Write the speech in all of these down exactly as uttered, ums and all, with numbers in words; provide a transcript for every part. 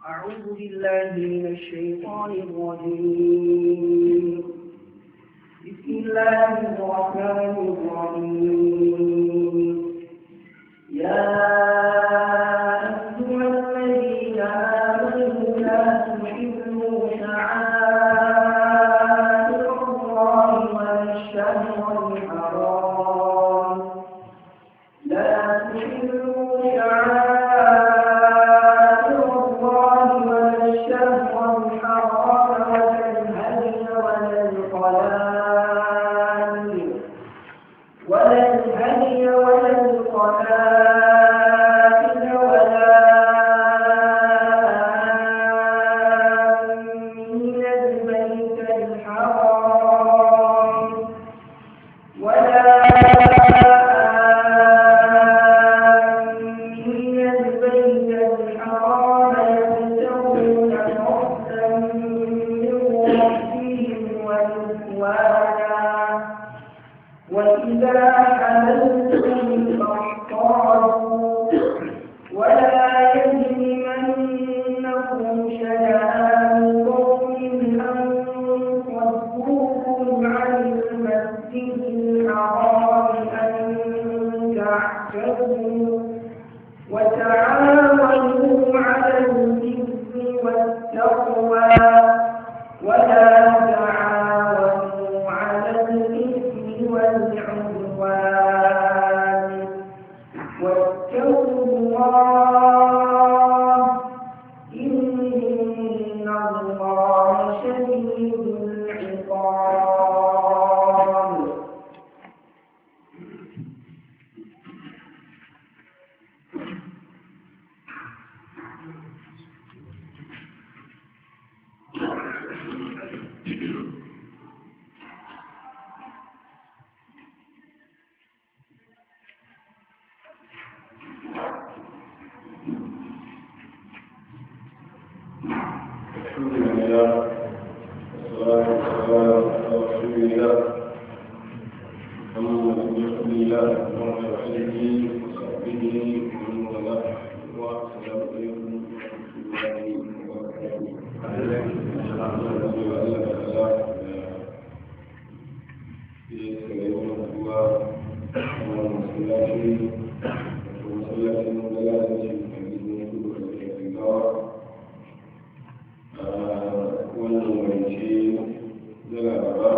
أعوذ بالله من الشيطان الرجيم. بسم الله الرحمن الرحيم. يا أيها الذين آمنوا لا تحلوا شعائر الله ولا الشهر الحرام لا تحلوا شعائر الله ولا الشهر الحرام ولا الهدي ولا القلائد ولا الهدي ولا القلائد ولا آمين البيت الحرام ولا آمين البيت الحرام يبتغون فضلا من ربهم ورضوانا وإذا حللتم فاصطادوا ولا يجرمنكم شنآن قوم أن صدوكم عن المسجد الحرام أن تعتدوا وتعاونوا على الإثم والتقوى ولا تعاونوا على الإثم والعدوان واتقوا الله إن الله شديد العقاب. الحمد لله والصلاة والسلام على رسول الله محمد بن عبد الله وعلى آله وصحبه ومن والاه والسلام عليكم ورحمة الله وبركاته. wannan wance da laraba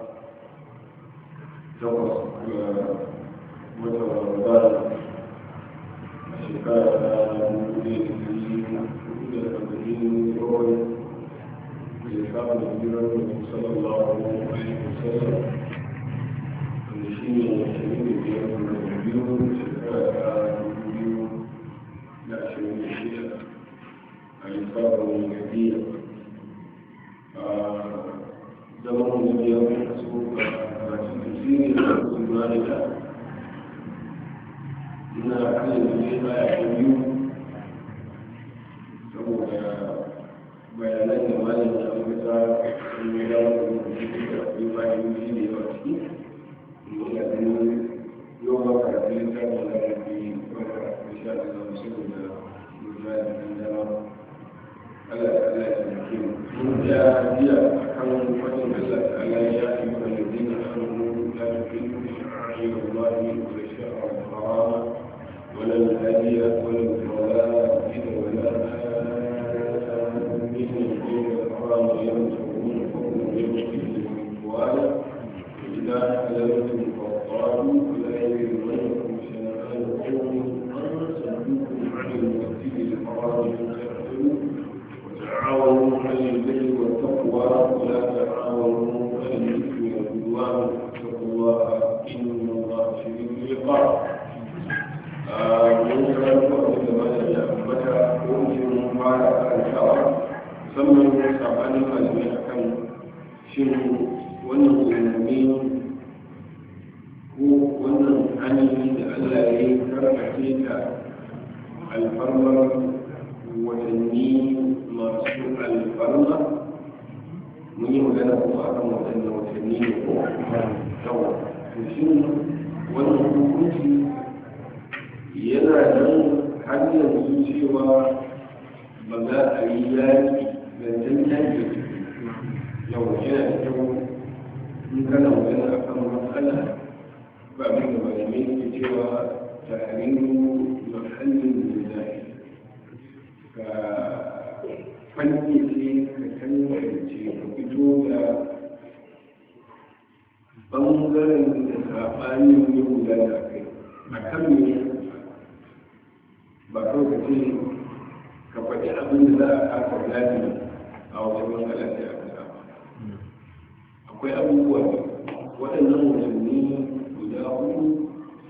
takwas ga watan ramadan a shekara ta dubu da da arba'in kawai da ya kama da jiran da sallallahu alaihi wasallam wanda shi ne ashirin da biyar da biyu shekara ta dubu biyu da ashirin da shida a lissafin gajiya zaman mu ya fi su ga karatun tafsiri da su gane da ina kan yanzu baya ta biyu saboda bayanan da malin da an gata sun yi dawo da mutum da akwai bayan yi da yawa ciki ina ganin yau ba karatun littafin da ya fi wata sha da zama saboda lura da kan dama Allah ya taimake mu. Mun ja jiya akan wajen Allah ta'ala ya yi wa alladhina amanu la tuqimu sha'air Allah wa la sha'a al-haram wa la al-hadiy wa la al-qala'id wa la آمين البيت الحرام يبتغون فضلا من ربهم ورضوانا وإذا حللتم فاصطادوا ولا يجرمنكم شنآن قوم أن صدوكم عن المسجد الحرام أن تعتدوا تعاونوا على البر والتقوى ولا تعاونوا على الاثم والعدوان واتقوا الله ان الله شديد العقاب. من كان فضل ما يتأمل ومن قال الشرع سمى سبعان كلمة كان شن والمؤمنين هو والأنبياء الذين كرهتك الفرمر والنين masu alfarma mun yi magana kuma a kan waɗanda watanni ne ko yawa to shi wannan hukunci yana nan har yanzu cewa ba za a yi yaƙi zancen yaƙi yau yana da kyau in kana magana a kan matsala ba mai da malamai ke cewa tahriru mahallin lillahi ka fanke ce ka tantance ka fito da ɓangaren da saɓanin ya gudana a kai a kan me ba kawai ka ce ka faɗi abin da za a kasa gani a wata matsala da aka saba akwai abubuwa ne waɗannan watanni guda hudu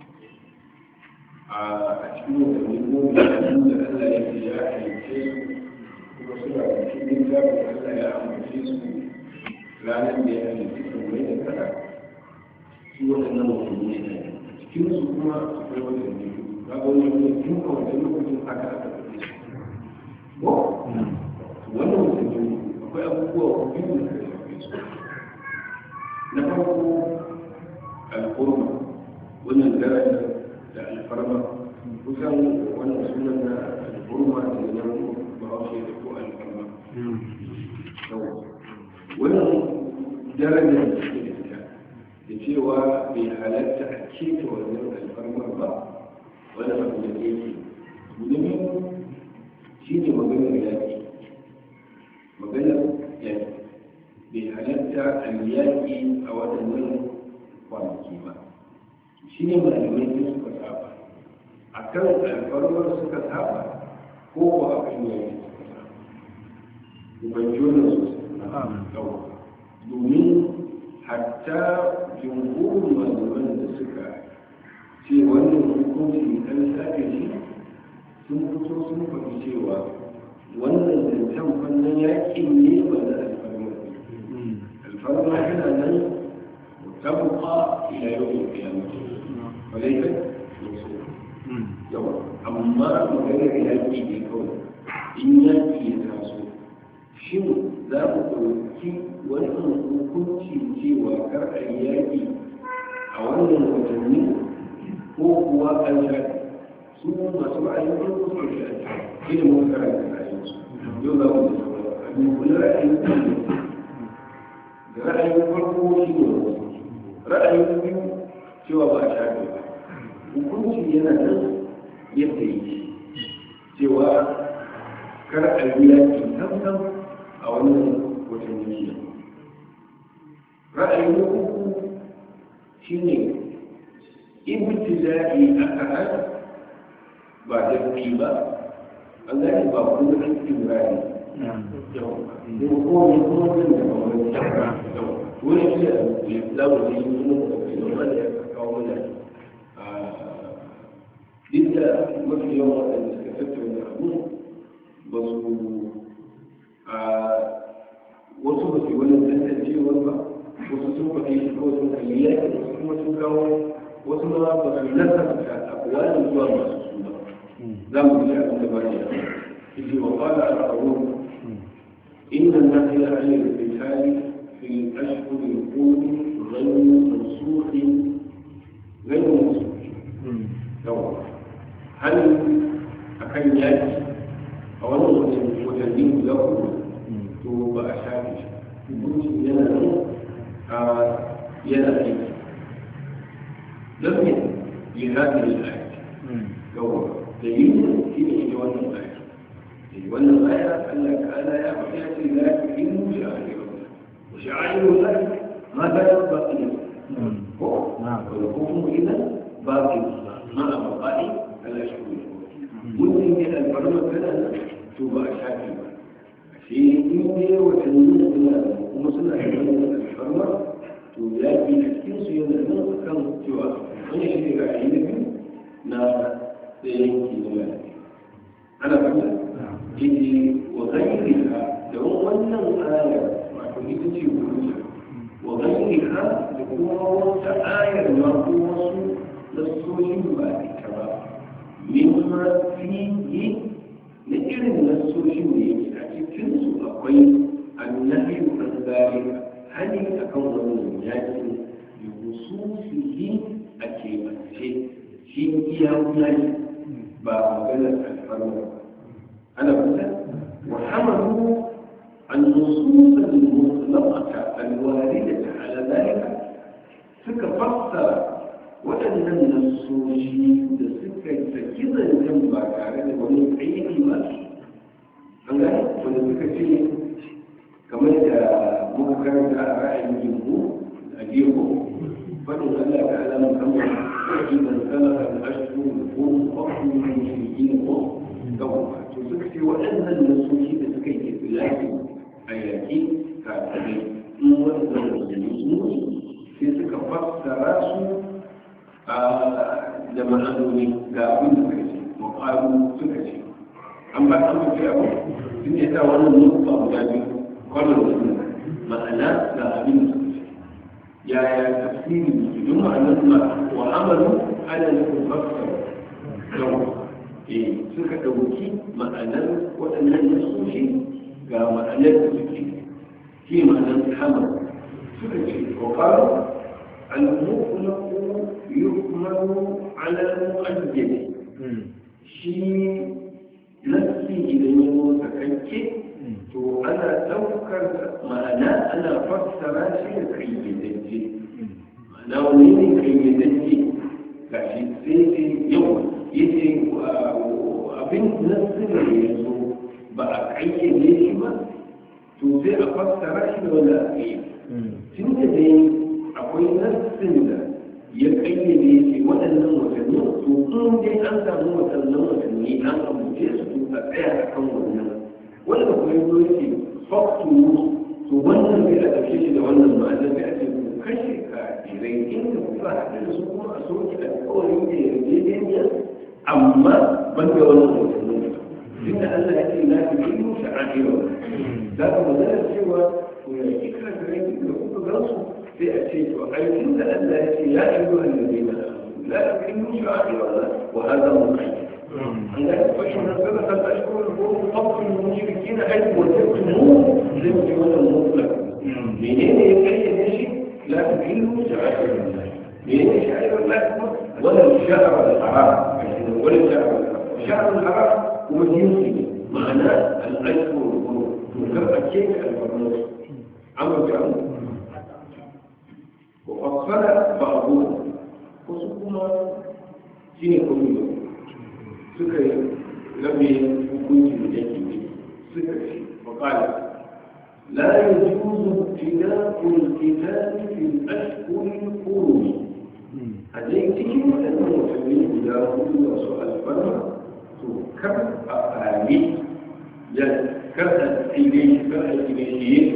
a cikin watanni goma da Allah ya ce ya halice su kuma suna da cikin zafin Allah ya amince su ranar da ya halice su mai da kara su waɗannan watanni ne cikin su kuma akwai watanni ba ga wani ne tun a wajen lokacin haka aka tafi su ko wannan watanni akwai abubuwa biyu da suka shafe su na farko al'urma wannan daraja da alfarma kusan wannan sunan na al'urma da nan bahaushe da ko alfarma wannan daraja da suke da ita da cewa bai halatta a keta wannan alfarmar ba wannan abu da yake gudunmi shi ne maganar yaƙi maganar yaƙi bai halatta a yaƙi a waɗannan kwanaki ba shi ne malamai da suka saba a kan alfarmar suka saba ko ko a kan yaƙi suka saba ubanjonin sosai domin hatta jumhurin malaman da suka ce wannan hukunci an sake shi sun fito sun faɗi cewa wannan zancen fannin yaƙin ne ba da alfarmar alfarmar yana nan tabuka ila yau da kiyamata walaikar yanzu yawa amma maganar yaƙi ne kawai in yaƙi ya taso shin za ku ɗauki wannan hukunci cewa kar a yi yaƙi a wannan watanni ko kuwa an shaɗi su masu ra'ayin farko su ke shaɗi ilimin karanta ra'ayinsu yau za mu da sauran abin ra'ayin da ra'ayin farko shi ne ra'ayin biyu cewa ba a shaɗi ba hukunci yana nan yadda yi cewa kar a yi yaƙi tantan a wannan watanni ra'ayin uku shi ne ibtida'i aka hada ba dafi ba an gani ba kuma cikin rani yau da kuma ne kuma zan da mawani yau wani shi da zamu yi kuma da ya kawo mana duk da mafi yawan waɗanda suka tattauna abu ba su wasu ba su yi wani tantancewar ba wasu sun faɗi shi kawai sun kalli yaƙi wasu kuma sun kawo wasu ma ba su nasarta abuwanin zuwa masu su ba za mu ji abin da ba ne yake wa ƙwada al'arun inda na fi hanyar fitali fi ashirin kudi gani mansuhi gani mansuhi yawa hali a kan yaƙi a wannan watanni guda uku to ba a shafe shi hukunci yana nan yana aiki don ne yi haɗe da aiki yawa da yi ne shi ne ita wannan aiki da wannan aya Allah ta'ala ya faɗi ya ce za ki yi mu shi a arewa wa shi a arewa za ki ma ta yi ba ki ne ko wanda ko kuma idan ba ki ma a mafaɗi Allah shi ne mutum ne alfarmar kana nan to ba a shafe ba shi in ne watanni suna kuma suna da wani alfarmar to ya fi a cikin su yana nan kan cewa wani shi ne ra'ayi na biyu na tsayin kimiyya ana fata yake wa gairiha da wannan ayar wato ita ce hujja wa gairiha da kuma wata ayar ma ko wasu nassoshin ba ita ba mimma fiye na irin nassoshin da yake a cikinsu akwai annabi an zalika hali akan wannan yakin da hususihi a keɓance shi iya wuyani ba maganar alfarma ana kusa nasoshi da suka saki zancen ba tare da wani aiki ba an gane wanda suka ce kamar da muka karanta a ra'ayin jimbo a gefe fadin Allah ta ala musamman idan salaka al-ashhur al-hurum faqtu min shay'in ko gawa to suka ce waɗannan nasoshi da suka yi tilaki a yaki kafirai in wannan musulmi sai suka fassara su da ma'anoni ga abin da suka ce muƙaru suka ce an ba ta mace abu sun ne ta wannan nufa guda biyu kwanan suna ma'ana ga abin da suka ce yaya tafsiri don ma'anar ma wa amalu ana nufin fassara yau eh suka ɗauki ma'anar waɗannan nasoshi ga ma'anar da suke shi ma'anar hamar suka ce وقالوا المطلق يحمل على المؤجل شيء نفسي إذا يموت كنكي تو أنا توكر معنى أنا فسر شيء كيدتي معنى ونيني كيدتي كاشي سيدي يوم يجي وأبنت نفسي يسو بقى كيدتي ما تو زي أفسر شيء ولا أكيد tun da dai akwai nassin da ya kayyade shi waɗannan watanni to in dai an samu waɗannan watanni an abuce su a tsaya a kan wannan wanda kuma yi zo yake faktu to wannan zai a ɗauke shi da wannan ma'anar da ake ku kashe kafirai inda kuka haɗu da su kuma a soke alƙawarin da yarjejeniya amma ban da wannan watanni tun da Allah ya ce na fi ilmu sha'a'ira za ka magana cewa ويأتيك لك لكم درسوا سيأتيك وحيث ألا يأتي يا أيها الذين لا تكلموا شعائر الله وهذا مقيد فإن سبق الأشهر الحرم قبل المشركين حيث وتقنوا زوج ولا مطلق منين يقيد شيء لا تكلموا شعائر الله منين شعائر الله ولا الشهر الحرام ولا الشهر الحرام الشهر الحرام هو جنسي معناه الأشهر الحرم وكما كيف الفرنس عمل جعل وفصل بعضهم وسكما سنة كل سكري لم يكن جديد سكري وقال لا يجوز ابتداء القتال في الأشهر الحرم هذه تجد أنه مسلمين إذا قلوا سؤال فرما كم أقامي كرهت إليه كرهت إليه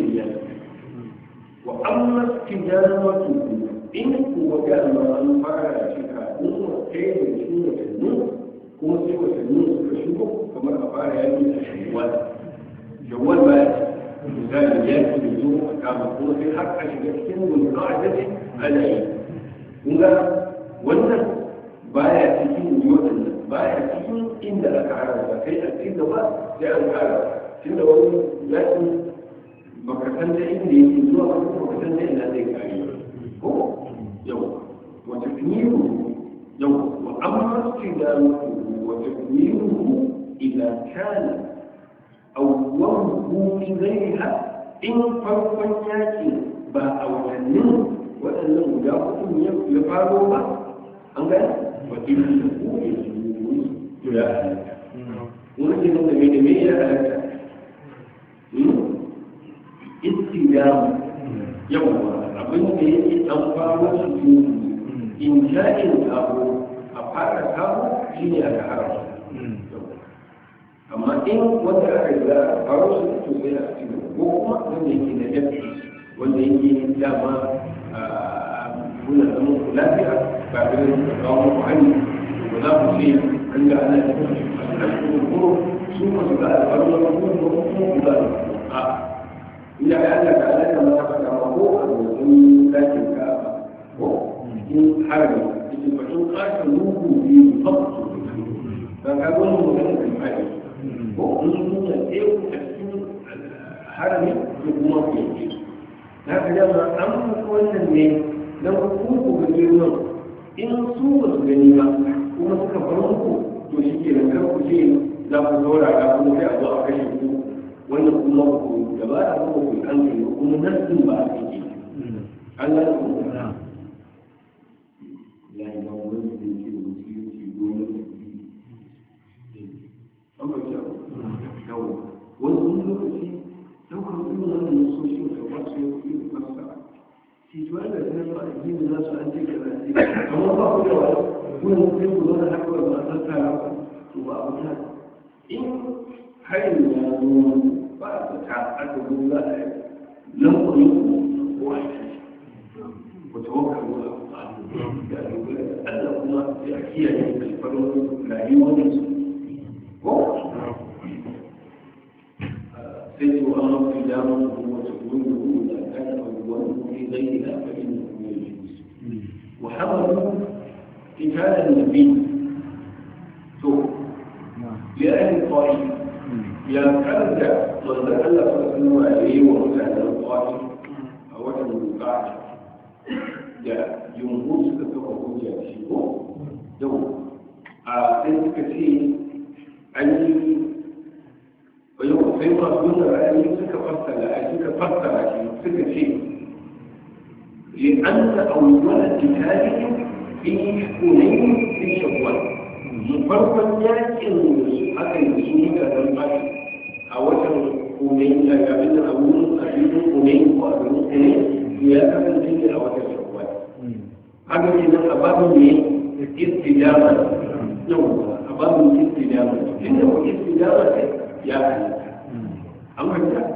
وأما استدامته إن هو كان أن فعل شيئا هو كيف يكون النور هو سوى النور كشبه كما أفعل هذه الشيوان جوال بقى مثال يأكل اليوم كما هو في حق أشياء والقاعدة عليه هنا wannan baya cikin yodan baya cikin inda aka haraba sai a cikin gaba sai an haraba tunda wani yaƙi baka san da inda yake zuwa ba baka san da ina zai kare ko yau wata kuniru yau wa amma istidamu wata kuniru idan kana awwaluhu min ghayriha in farkon yaki ba a watannin waɗannan guda uku ya faro ba an gani wa ilmi ku ya zuwa ya halatta wani kenan da mai da mai ya halatta istidamu yawa abin da yake an faro su in sha'in abu a fara samu shi ne aka haramta amma in wanda aka yi za a faro su to sai a cikin ko kuma wanda yake na jafi wanda yake dama kuna zama ku lafiya ba da yin kawo muku hannu ba za ku ce an da ana da kuma su masu za a faru wani kuma kuma za a ina ya Allah ta Allah ta mata fata ma ko a wajen dakin ka ko in harbi cikin fashin ƙasar ruhu biyu faktu don ka gwani magana da fadi ko in sun yi tsaye a cikin harbi ko kuma ku yanke na ka dama an mutu wannan ne don ku ku ga girman in su ba su gani ba kuma suka bar muku to shi ke nan kar ku ce za ku saurara kuma sai a zo a kashe ku wannan kuma ku da ba a kuma ku an kai kuma nassin ba a kai Allah ya kuma ya yi ba wani da yake da shi tuwa da suna su addini za su an ce ka za ce amma ba ku da wani wurin sai ku zauna haka ba a tattara ku to ba abu ta in harin ya zo ba a ta aka zo za a yi lambarin ko a yi ku tawakkalu ala Allah ya dogara da Allah kuma ya kiyaye alfarmar rayuwar su ko sai wa Allah fi damu kuma ta gudu da kan abubuwan في غيرها فإنه يجوز وحملوا قتال النبي لأهل الطائف يا كرجع من تألف أنه عليه ومتعد الطائف أو المقاعد جاء جمهور ستفقه جاء شيء دو أعطيت كثير أني ويوم فيما دون رأيي سكفرت لأي سكفرت لأي سكفرت لأن أول كتابهم في حنين في شوال مفرقا يأكل أكل سنين كذلك أولا حنين لا يعمل أول أبين حنين وأبين حنين يأكل سنين أولا شوال هذا من أباب استدامة نوع أباب استدامة إنه استدامة يأكل أما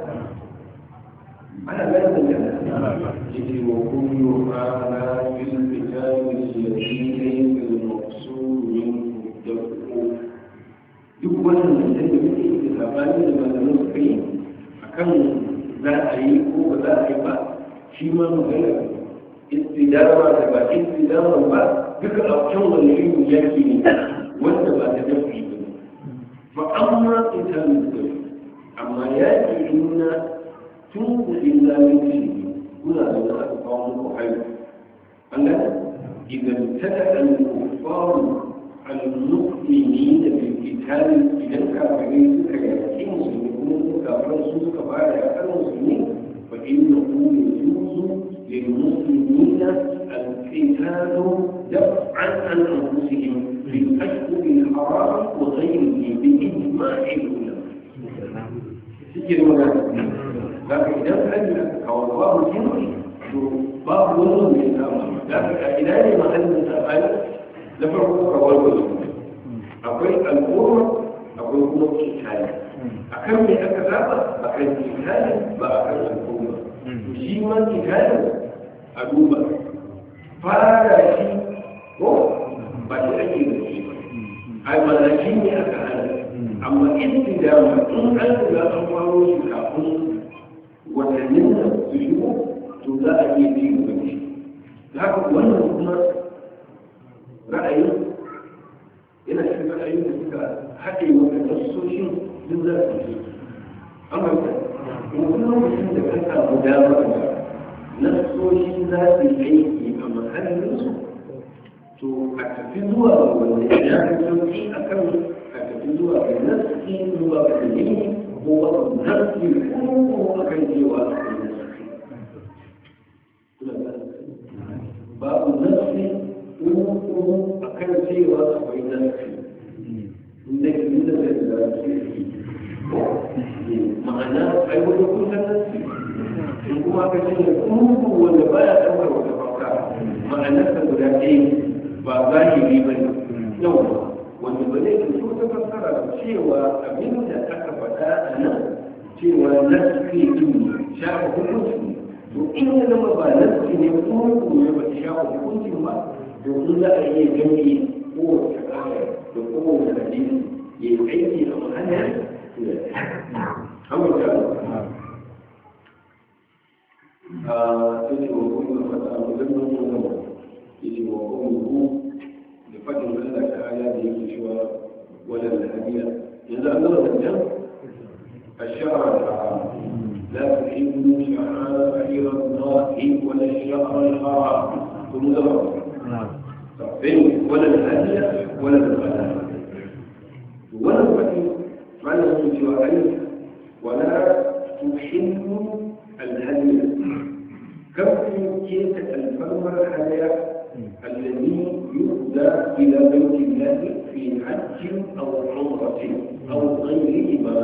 أنا لا أدري يجب وكل هذا في الكتاب الذي المقصود منه الدفع يقول أن الذي في الكتاب لما نذكر أكن لا أعيب ولا أعيب فيما مثلا استدامة تبع استدامة ما ذكر أبشر العلم يكفي وأنت ما تدفع فأما قتال الدفع أما يأتي إن توب إلا من شيء هنا لنا أقوام حي أن إذا ابتدأ الكفار المؤمنين بالقتال إذا الكافرين كيأتي مسلمون كافرين سوء بعد المسلمين فإنه يجوز للمسلمين القتال دفعا عن أنفسهم في الأشهر الحرام وغيره بإجماع العلماء. لكن إذا كان كوالله جنوي باب وزن من الأمر لكن إذا ما أن الأمر لفرق كوالله أقول الأمر أقول كل كتاب أكمل أكتابة أكمل كتاب بأكمل الأمر جيما كتاب أدوبة فهذا شيء هو بشيء أجيب أي ملاكيني أكهل أما إبتداء إن أنت لا تنفعوا شكاكم وتنمى السجود تلاقي فيه وجه لكن وانا كنا رأي إلى شيء رأي ذلك حتى يوجد السوشيال لذلك أما وكل مسلم ذكرت مدامة نفسه ذات العيش أما هذا النص تو أكتفزوا والإعلام التوكي أكمل أكتفزوا بالنفس هو بالدين هو نفس الحكم هو أكيد واحد باب النفس هو أكيد واحد نفسي عندك من معناه أيوة يكون نفسي يكون أكيد يكون هو اللي بقى أمر وتفكر معناه الولايين بظاهري بني يوم wanda ba zai fito ta fassara cewa abin da aka faɗa a nan cewa naski ne shafa hukunci to in ya zama ba naski ne kuma kuma ba ta shafa hukuncin ba domin za a iya gani kowace ƙasa da kowace hadisi ya yi aiki a mahallin hamurka a cikin hukumar faɗa a wajen mutum ya ce wa kuma فجر الله تعالى بيكشوا ولا الهدية إذا أمر الجنة الشهر الحرام لا تحبوا شعائر الله ولا الشهر الحرام ثم ذكر ولا الهدية ولا الغنم ولا الفتي معنى الشعائر ولا تحبوا الهدية كم كيف الفرمر الحياة الذي يهدى إلى بيت الله في حج أو عمرة أو غيرهما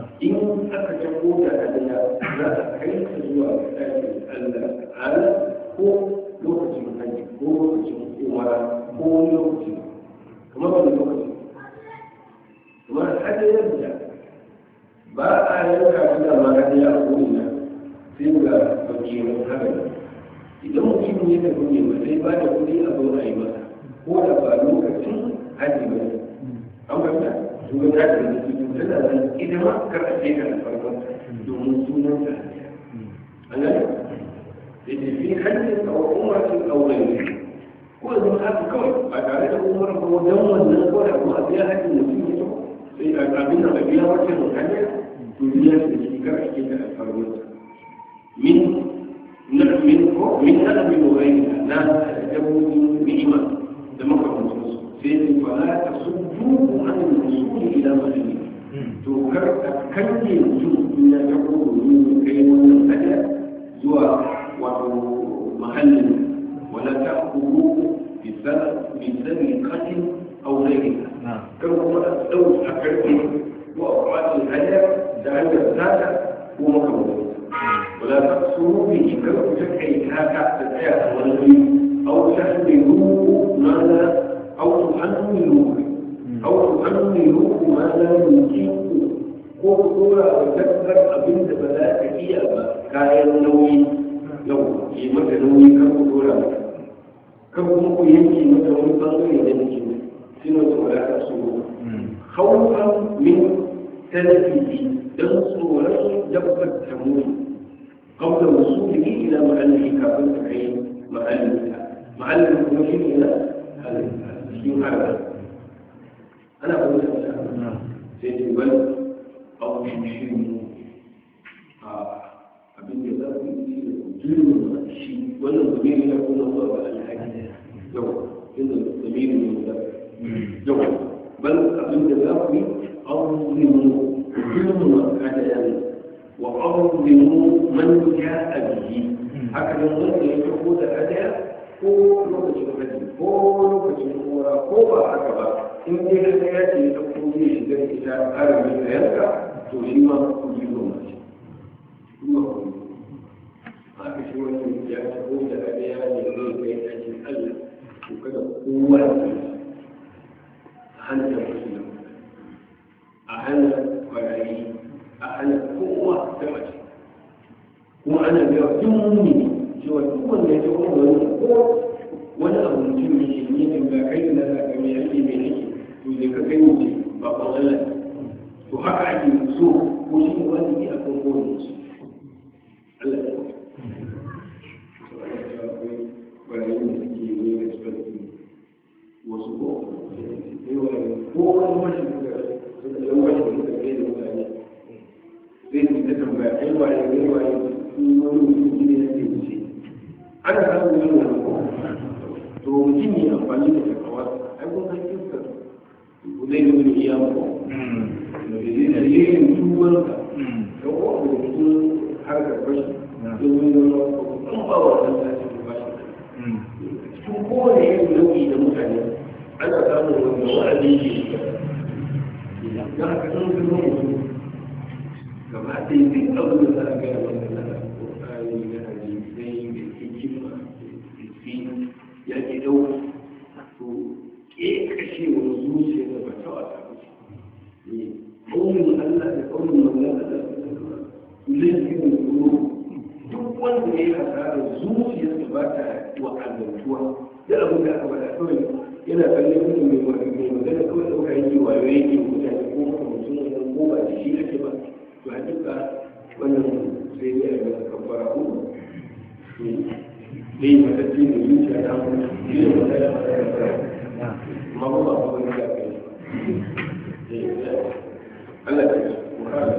إن أكتبوا هدايا لا كيف زوال الله تعالى ko lokacin hajji ko lokacin umara ko wani lokaci kamar wani lokaci kamar hadayar da ba a yanka shi da ma hadiya a ko'ina sai ga bakirin harami idan mutum ya tafi ne ba sai ba da kuɗi a zo a yi masa ko da ba lokacin hajji ba ne an fahimta su ga ta da su tana nan ita ma kar a ce ka da farkon domin sunan ta an gani da tafi hajjin a umarcin aure ne ko da zama haka kawai ba tare da umar ba wajen wannan kawai da kuma a biya hajjin mutum ya sai a abin da a biya wancan hajjin to biya da shi kar a ce ka da farkon min من من أدب وغيرها لا تجوز بهما لما كان سيد فلا تصدوه عن الوصول إلى محله تذكر كم يوجد من يقول من كي وتنتهي زوى محل ولا تأخذوه بسرقة أو غيرها كما هو لو أكرته وأوقات الحياة دعنا الذات ومكمله ولا تقصروا به كرب تكعي هكا تتعيى والغي أو تحملوه ما لا أو تحملوه أو تحملوه ما لا يمكنه قول قولة وتكبر أبنت بلا تكيئة كاين نوي لو يمت نوي كرب قولة كرب مكو يمكي متى ونطلق يدنكي سنة ولا تقصروا خوفا من تلفه ينصر له دبة تموت قبل وصوله إلى محله كافر تكعين محلها محل المكمشين إلى هذا أنا أقول لك سيدي بل أو يمشين أبن جزاك جلو الشيء ولا الضمير يكون الله على الحاجة يوم إن الضمير يوم بل أبن جزاك أظلموا جلو هذا وأظلموا من جاء به هكذا الظلم يتحول أداء ko lokacin hajji ko lokacin kora ko ba haka ba in dai ka ya ce ta kuma shiga ita harami da yanka to shi ma ku yi goma ce kuma ku haka shi wani ya ce ko da adaya ne zai kai ɗakin Allah to kada kowa ya ce a hannun musulun a hannun kwarayi a hannun kowa ta mace kuma ana biya duk mummi cewa duk wanda ya ce wani ko wani abu mutum ne ke yi ne ga kai da za ka mai ake mai ake to ne ka kai wuce ba ban Allah to haka ake so ko shi ne wani ne a kan kowane su Allah ya yi bayan da suke yi da suke wasu ko ko wani mashi da yan mashi da kai da mutane sai su ta tambaya ai waye ne waye su wani mutum ne ya ce wuce ana samun yin wani ko to mutum ne amfani da takawa ai kun san kinsa ko zai nuna iya ko da zai da yin tuwon ka da ko da mutum har ka bashi domin da kun ba wa dan ta ce bashi cikin kowane yin nau'i da mutane ana samun wanda wa'adi ke da haka sun zama mutum gaba ɗaya duk abin da za a gaya wanda na ƙoƙari na hadisai da hikima ya ke ɗau to ke kashe wa zuciya da bata wata ne ƙaunin Allah da ƙaunin manzan Allah zai yi da tsoro duk wanda ya yi hasarar zuciya da ba ta wa azantuwa da abin da aka bada kawai yana kallon mutum mai magana kawai ɗauka yake wayo yake mutane ko kuma mutum ko ba da shi ake ba to hakika wannan sai ya yi masa kafara ko ne matacce da zuciya ta mutu shi ne wata da mata da fara amma ba ba wani ya kai Allah ta yi muhara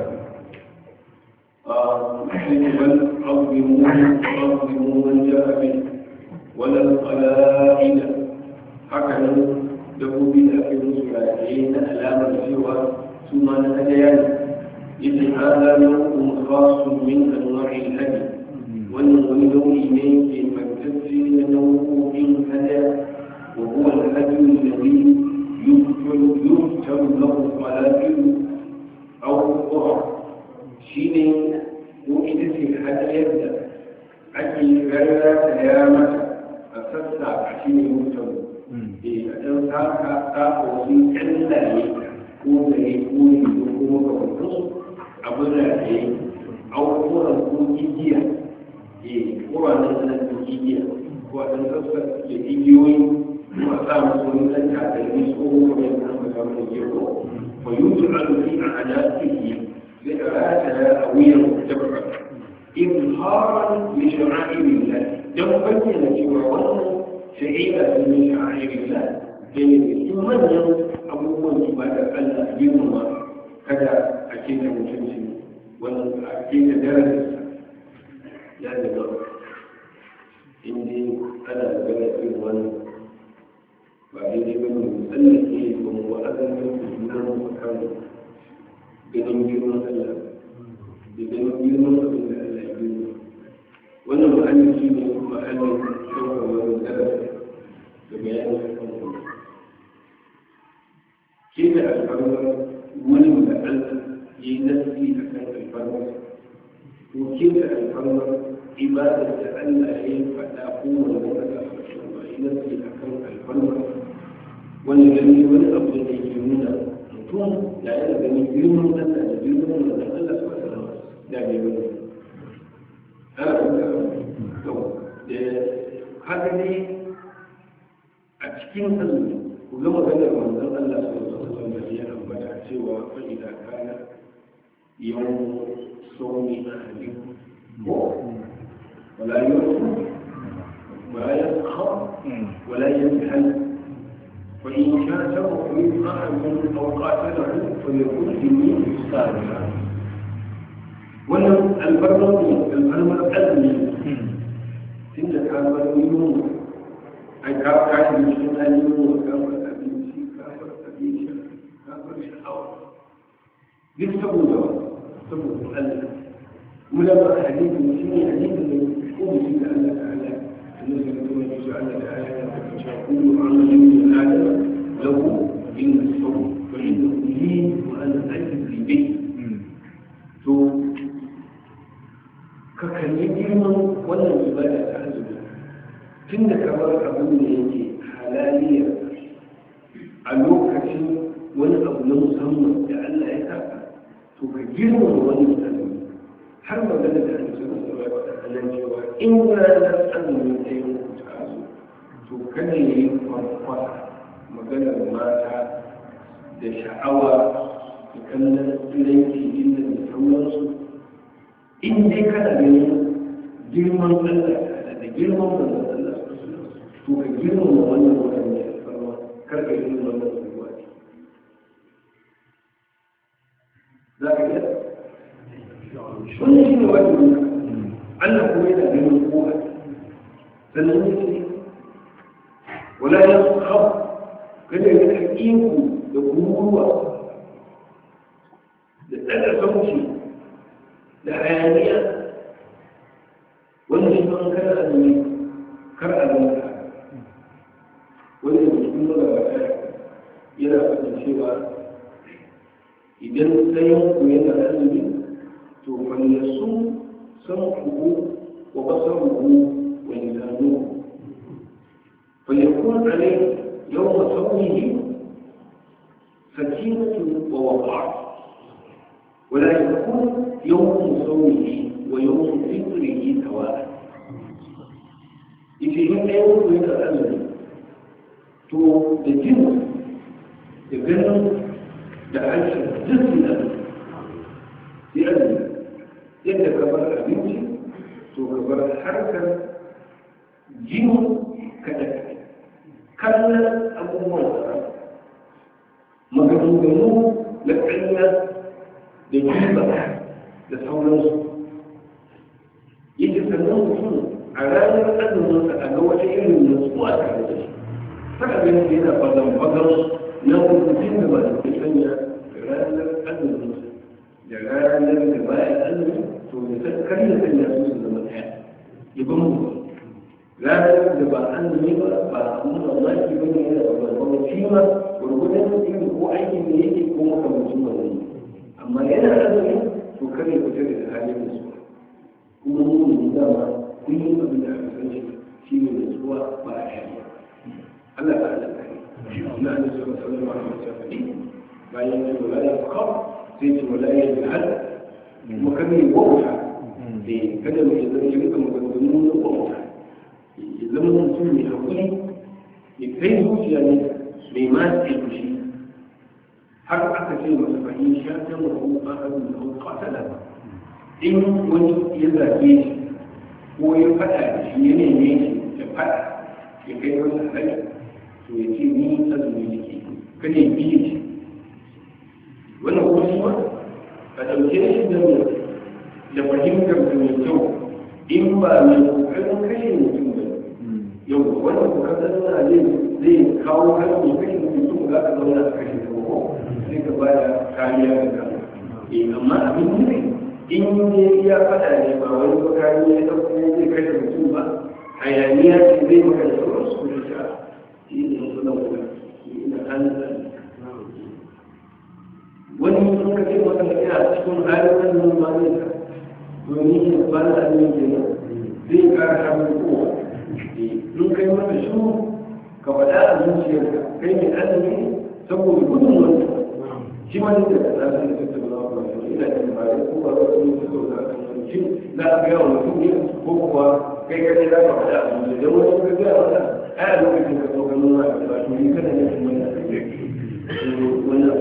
ne bal azimu azimu man ja'a bi wala qala'ila haka nan dabbobi da ake musu raye na alamar cewa su ma na hadaya ne yace hada nau'un khasun min anwa'il hadi wannan wani nau'i ne ke fantacce na nau'o'in hada wa huwa al-hadi alladhi yuftaru lahu qala'il aw qura shine ko ita ce hadayar da ake garra ta ya mata a sassa a shi ne mutum eh a ɗan saka saka wasu ƙyallaye ko da ya ko ne ko makamantansu abin da ya yi aukuran ko igiya eh ko a nan sanar da igiya ko a ɗan sassa da igiyoyi ko a sa musu wani ɗan takalmi ko kuma ya kuma samun gero ko yi wuce alufi a ajiyarki zai a rataya a wuyan jabbar إظهارا لشعائر الله لو بين سوى وأنه شعيرة من شعائر الله ثم يوم أبوه عبادة الله يوم كذا أكيد مشمس وأكيد درس لا نظر إني أنا بلد من بعدين من الذي هو أذن من المكان بنمجر الله بنمجر الله wannan ma'anin shi ne ma'anin shawar wani darasi da bayanin kanku ke da alfarmar wurin da Allah ya yi nasi a kan alfarmar ko ke da alfarmar ibadar da Allah ya yi faɗa ko wanda wata ba yi nasi a kan alfarmar wani gani wani abu da ke nuna mutum da yana gani girman Allah da girman da Allah su wata da bai wani haka ne a cikin azumi ku gama ganin manzon Allah sallallahu alaihi wasallam ya ambata cewa fa idan kana yawm sawmi ahlikum wala yusum wala yaskhar wala yamhal fa in kana yu'min ahadun aw qatalahu falyakun minni salihan wannan albarmar albarmar azumi tun da ka bar yunwa ai ka kashi cikin halin yunwa ka bar abinci ka bar abinci ka bar sha'awa duk saboda saboda Allah mulama hadisi shi ne hadisi ne ko da shi da Allah ta'ala annabi sallallahu alaihi wasallam ta'ala ya ce kullu amalin min adam lahu illa as-sawm fa innahu li wa ana ajzi bihi to ka kalli girman wannan ibada ta azumi tun da kamar abin da yake halaliya a lokacin wani abu na musamman da Allah ya saka to ka girmama wani azumi har magana da an suna sauya a nan cewa in ranar azumi ta yi ta azu to kada ya yi kwakwasa maganar mata da sha'awa da kallon tsiranci inda da sauransu in dai kana ganin girman Allah da girman manzon Allah to ka girmama wannan wannan ne alfarma kar ka girmama wannan ruwa ne za ka yi wannan shi ne wajen Allah kuma yana ganin kowa sannan ya ce wala ya hau kada ya ka iko da kururuwa da ɗaga sauci da hayaniya wanda shi ban kar azumi kar azumi wanda da cikin magabata yana fata cewa idan ɗayan ku yana azumi to wanda su san kuhu wa basaruhu wa lisanuhu فليكون عليه يوم صومه سكينة ووقار ولا يكون يوم صومه ويوم فطره سواء إذا هم يوم يتأمل تو الجنس يبنوا لعيش جنس الأمل لأمل يبدأ كبر أبنتي تو كبر حركة جنس كذلك kallon abubuwan tsara maganganu na ƙanya da jiba da sauransu yake sannan mutum a ranar azuminsa a ga wata irin nutsuwa tare da shi saka ganin yana fagan-fagan na rubutun da ba da ke sanya ranar azuminsa da ranar da bayan azumin to da ta karya sanya su su zama ɗaya ya ban mu ranar da ba an zame ba ba a kuma mamaki ba ne yana babban shi ma gurgudan irin ko aikin da yake ko makamacin wani amma yana azumi to kare fita daga halin da su kuma nuna dama kullum abin da aka san shi shi ne nutsuwa ba a yi Allah ta Allah kai na an ce wa sallallahu alaihi wasallam bayan ya wala ya kawo sai ce wala ya hal kuma kada ya wauta eh kada mu yi zama rika maganganu na wauta ya zama mutum mai hakuri ya kai zuciya ne mai matse fushi har aka ce masa fahim sha ta mahu ahadun da qatala in wani ya zage shi ko ya fada da shi ya neme shi ya fada ya kai masa hali to ya ce ni azumi ne ke kada ya biye shi wannan kuma shi ba a ɗauke shi da da fahimtar da mai kyau in ba mai kokarin kashe mutum ba yau wannan kokarin na zai kawo hanyar kashe mutum za ka zauna a kashe ko sai ka bada kariya da kama eh amma abin ne in ne ya fada ne ba wani bakari ya dauko zai kashe mutum ba hayaniya ce zai maka da sauran su da ta shi ne su da wani ina hanzar wani sun ka ce maka ina cikin halin nan ma ne ka domin yin ba na abin ke nan zai kara samun kowa in kai maka shi ka faɗa a zuciyarka kai mai azumi saboda gudun wanda shi ma ne da na san da tattaba ba ina da bare ko ba ko ne ko da kan shi na ga yawan mutum ne ko kuwa kai kai za ka faɗa a zuciya dan wani ka ga wanda ai a lokacin ka so ka nuna da ba to ni kana ne kuma na kai wannan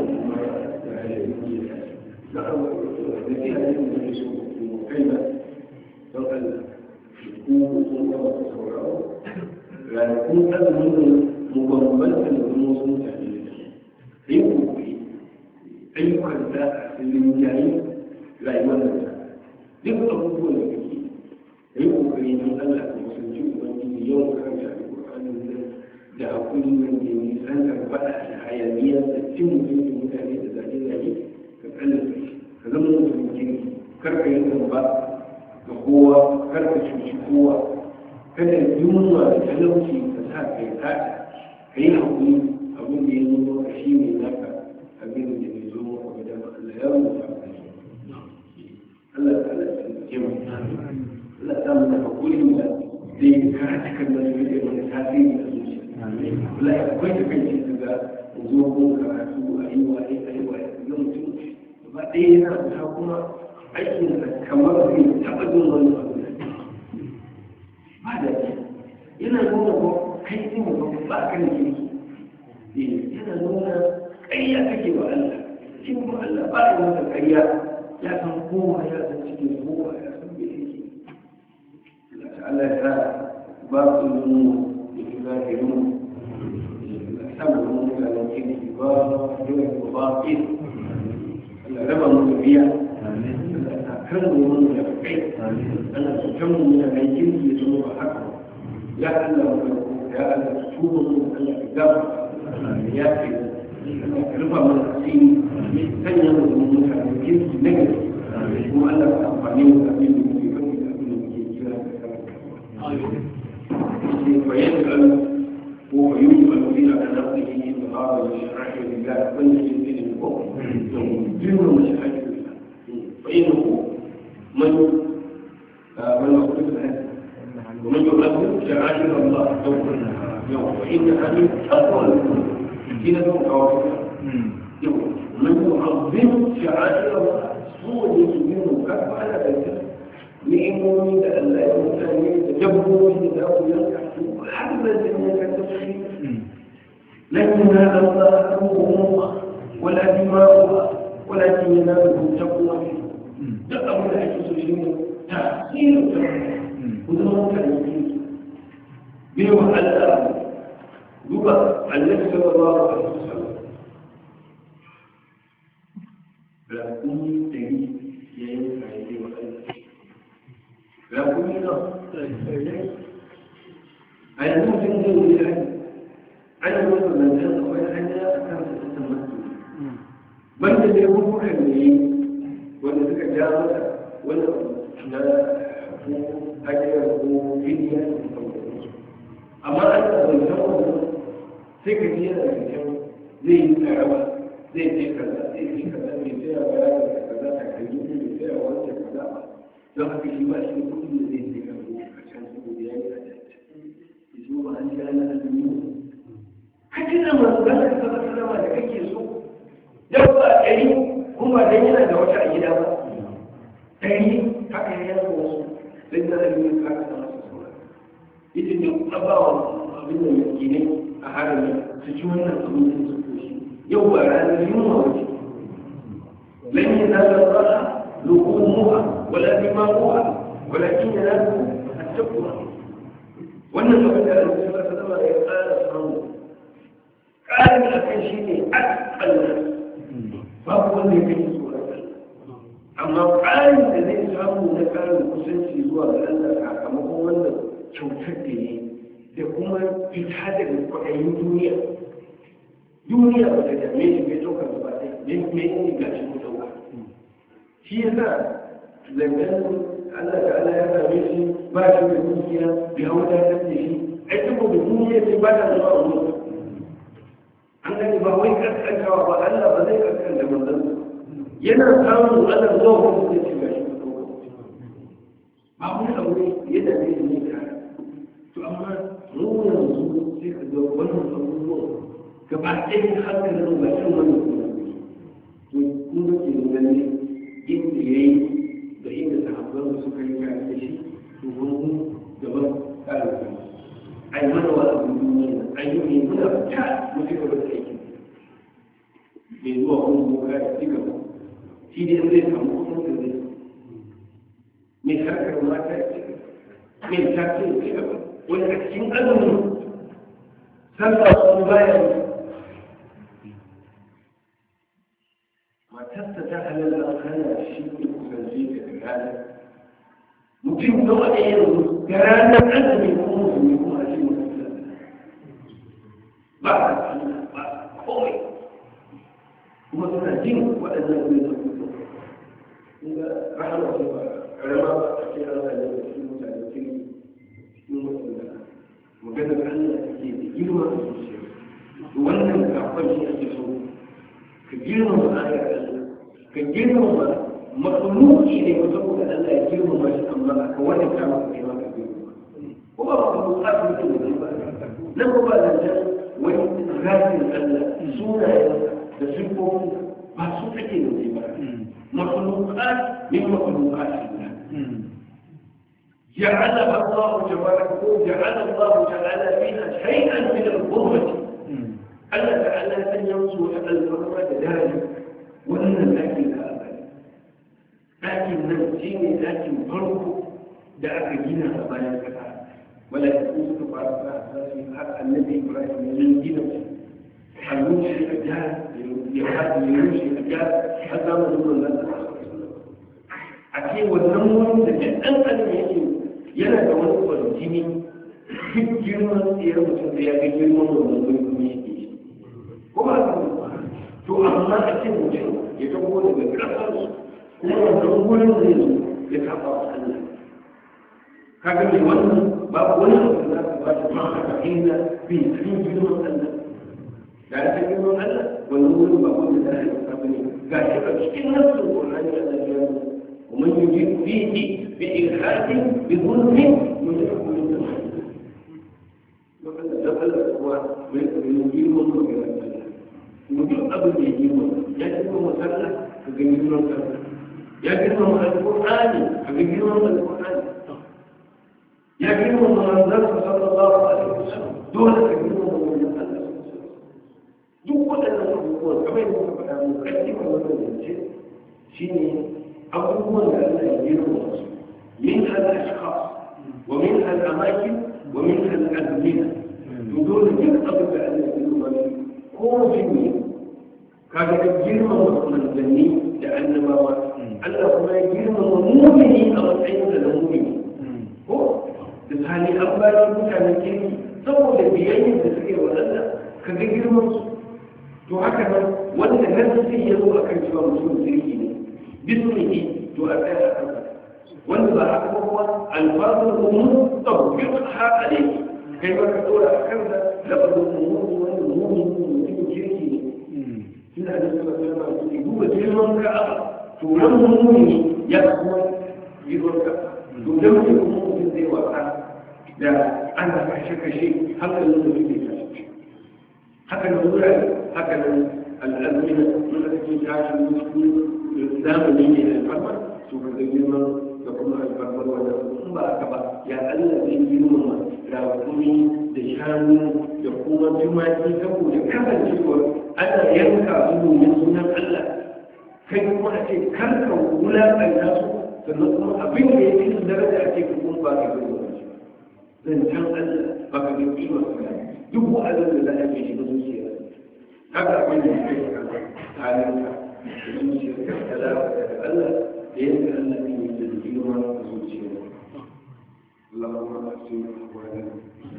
na amma da ke hanyar da ke so kai na don Allah ku sun ga wasu sauraro ranakun azumin mu bambanta da kuma sun tafi yi kokari ayyukan da a cikin yayi rayuwar da ta duk abubuwan da kake yi kokari don Allah ka musulci ubangiji yawan karanta alƙur'anin nan da hakuri nan da yi san ka faɗa da hayaniya da cin mutuncin mutane da zage zage ka kallon ka zama mutum kirki kar ka yi zamba ga kowa kar ka cuci kowa kada yunwa da talauci ka sa kai kata ka yi hakuri abin da ya zo maka shi ne naka abin da ya zo maka wajen Allah ya rubuta ka shi Allah ta Allah ta ke mu Allah ta mu da hakuri da zai karata kan da su ke wani tasiri da zuciya Allah ya akwai ta kai ce daga zo ko karatu a yi wa ai ai wa ga mutum ba ɗaya yana da kuma aikin da kamar zai taɓa jin wani abu ba da yana nuna ko kai ne ba ba kan kirki yana nuna ƙarya kake wa Allah shi kuma Allah ba ya masa ƙarya ya san kowa ya san cikin kowa ya san me yake Allah ya sa ba su nuna da ke zahirin saboda mutanen kirki ba yau ba ke Allah raba mu da biya Allah ta kan mu da kai Allah ta kan mu da kai kirki ya zama ba haka ya Allah ya Allah tuba mu Allah ya gaba ya ce rufa mana asiri sanya mu da mutane kirki na gari kuma Allah ta amfani da abin da muke faɗi da abin da muke kira da karanta shi bayan da ko yi alwira da nafsihi da hada da shara'i da Allah wanda ke cikin ko don jiro mu shi ake bayan ko man man aqulu ومن يعظم شعائر الله سوف يوم وإنها من أقوى الأمور كنا نوم قوانين يوم من يعظم شعائر الله هو يسميه كف على ذلك لإنه من لا يمكن يتجبر من ذلك ويركع حتى الدنيا كالتفصيل لن ينال الله أمورها ولا دماؤها ولكن يناله التقوى تقوى الحديث الشيء تحصيل التقوى وده ممكن يكون بيوم الأرض يبقى النبي صلى الله عليه وسلم لا كل تجي ينفع يجي وخير لا كل نص أنا ممكن أقول لك أنا ممكن أن أقول لك أنا أكثر تتمثل من الذي يقول ممكن لي وأنا تكجاوز وأنا hanyar ko bidiya da sauransu amma an da zancen wannan sai ka ji yana zancen zai yi tsaraba zai ce kaza zai ce kaza mai tsaya ba ya ga kaza ta kai ne mai tsaya wanda kaza ba don haka shi ba shi kudin da zai ce kaza a can waɗannan al'ummi kake da manzana da sallallahu alaihi wasallam da kake so dabba ɗari kuma dan yana da wata a gida ba ɗari haka ya yanka wasu sai da al'ummi ka ka masa saura ita duk abawa abin da yake ne a harami su ci wannan abincin su koshi yau ba ranar yunwa wace lan yanala Allah luhumuha wala dima'uha walakin yanalu at-taqwa wannan abin da Allah subhanahu wa ta'ala ya tsara samu ƙarin akan shi ne akalla babu wanda ya kai tsoron amma ƙarin da zai samu na ƙarin kusanci zuwa ga Allah sakamakon wannan kyautar da ya da kuma fita daga kwaɗayin duniya duniya ba ta dame shi bai ɗaukar ba ɗaya mai yi ga shi ku ɗauka shi ya sa zangan Allah ta Allah ya same shi ba shi da dukiya ya wadatar da shi ai saboda duniya ce ba ta zama a wuri an gani ba wai kaskantawa ba Allah ba zai kaskanta manzon yana samun Allah zuwa wani da ce ga shi ku ɗauka ba wani abu ne yadda zai yi ka to amma mu yanzu sai ka ga wannan abubuwan gaba ɗaya hankalin ba shi wani kuma to kun ga ke gani inda ya yi da inda sahabban suka yi kare da shi to wani gaban ƙarfi a yi mana wa abin duniya a yi mai muna ta mutu gaba da aiki mai zuwa kuma boka da ci gaba shi dai zai samu kuma da zai mai harkar mata ya ci gaba mai tafi ya ci gaba wani a cikin azumin sallah sun bayan matarsa ta halalla hana shi ne kusance da gada mutum na wani yanzu ga ranar azumi kuma musulmi kuma a cikin musulmi ba a sallah ba a komai kuma suna jin waɗannan ne da kuma inda rahama ce ba karama ba a ce an sanya da cikin mutane cikin cikin waɗanda maganar Allah take da girma a zuciya wannan kafin shi ake so ka girmama ayar Allah ka girmama makhluki ne ko saboda Allah ya girmama shi amma aka wani ta maka kai maka girmama ko ba ka musa mutum ne ba nan ko ba da wani zafin Allah sunayen da sifofi ba su take ne ba makhlukat min makhlukat Allah جعلها الله تبارك جعل الله تعالى فيها شيئا من القربة الله تعالى سينصر القربة دائما وأن الأكل أبدا لكن نفسين لكن فرق دعك جنا أبايا كذا ولا تكون تبارك أساسي حق النبي إبراهيم من جنا حيوش الأجال يحد يروش الأجال حتى ما نقول الله أكيد والنمو لكن أنت يجب yana da wani kwarjini duk girman tsayar mutum da ya ga girman wannan wani kuma yake shi ko ba ka to amma a ce mutum ya tabo daga kasar kuma wannan wurin zai zo ya saba wa Allah kaga mai wannan babu wani abu da za ka ba shi ma ka inda bi cikin girman Allah da ya san girman Allah wannan wurin ba wanda za a yi ba ne ga shi a cikin nasu Qur'ani Allah ya yi ومن يجيب فيه بإلحاد بظلم يدرك من الظلم وقد دخل هو يجيب من غير يجيب أبو يجيب يجيب مسلح فيجيب من مسلح يجيب من القرآن فيجيب من القرآن يجيب من منزل صلى الله عليه وسلم دون تجيب من المسلح دون أن نقول كما يقول مقدمة ومن شيء أول أن يجيروا منها الأشخاص ومنها الأماكن ومنها الأزمنة بدون يقصد بأن يجيروا كون جميل كان يجيروا منزلين لأن ما أنه ما يجيروا مؤمنين أو عند المؤمنين هو بسهل أبار كان يجيروا سوى لبيين تسكير ولا كجيروا وهكذا وأن نفسي يروى كجوا مسلم سيركين باسمه تؤثر وانظر هو الفاظ الامور تطبقها عليه كيف تقول هكذا لفظ الامور والامور من شركه إن هذا الكلام يقول كلمه كأب تلمه يقوم يقول كأب تلمه يقوم في الزواج da ana kashe-kashe hankalin da suke tashi haka nan wurare haka nan al'aduna suna cikin tashin cikin zamani ne da alfarmar su ka ga girman da kuma alfarmar wannan in ba aka ba ya Allah zai girmama rakumi da shanu da kuma tumaki saboda kasancewar ana yanka su domin sunan Allah kai kuma a ce karka wulaƙanta su sannan kuma abin da ya fi su daraja a ce ka kuma ba ka gani ba zancen Allah ba ka ga kima su gani duk wa'azin da za a ke shiga zuciya haka abin da ya fi halinka da zuciya ka da daga Allah da yadda Allah ne ya da girma a zuciya Allahumma asina ahwalana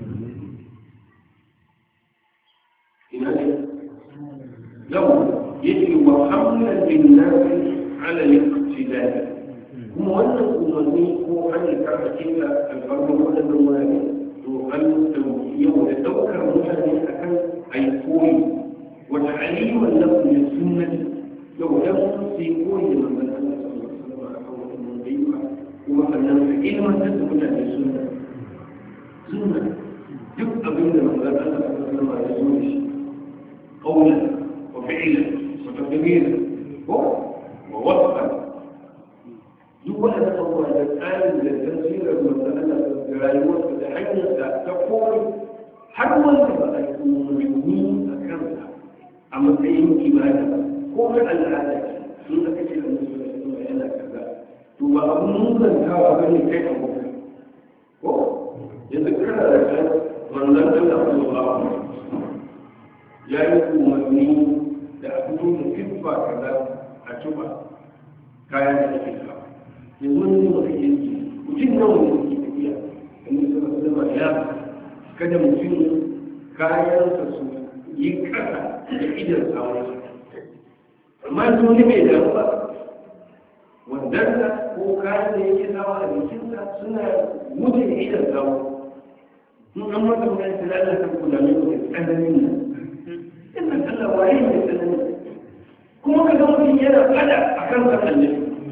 ina ne yau yake wa hamlan bin nasi ala al-iqtidal kuma wannan umarni ko an yi karfakin da alfarmar waɗannan wurare to an ɗauki yau da ɗaukar mutane a kan aikoyi wata aliman lafin sunnati yau dan su yi koyi da mamman Allah sallallahu alaihi wasallam a kan waɗannan ayyuka kuma sannan su ilmantar da mutane sunna sunna duk abin da mamman Allah sallallahu alaihi wasallam ya zo da shi qawlan wa fi'lan wa taqdiran wa wasfan duk wanda abubuwa da tsarin da tasirar matsala da rayuwarsa da hanyarsa ta kowai har wanda ba a yi umarni a kansa a matsayin ibada ko na al'ada sun aka ce da musu da suna yana kaza to ba abin mugantawa ba ne kai abokan ko yanzu kana da kan manzan Allah sallallahu alaihi ya yi umarni da a fito da fiffa kaza a tuba kayan da ake kawo yanzu wani wata yanki mutum nawa ne suke tafiya wani suka zama ya kada mutum kayansa su yi kasa da idan samun amma yanzu wani mai damuwa wandansa ko kayan da yake sawa a jikinsa suna wuce da idan samun in an masa wani ta lalata kula mai wani tsananin nan inda Allah waye mai tsananin kuma ka ga mutum yana fada a kan kasannin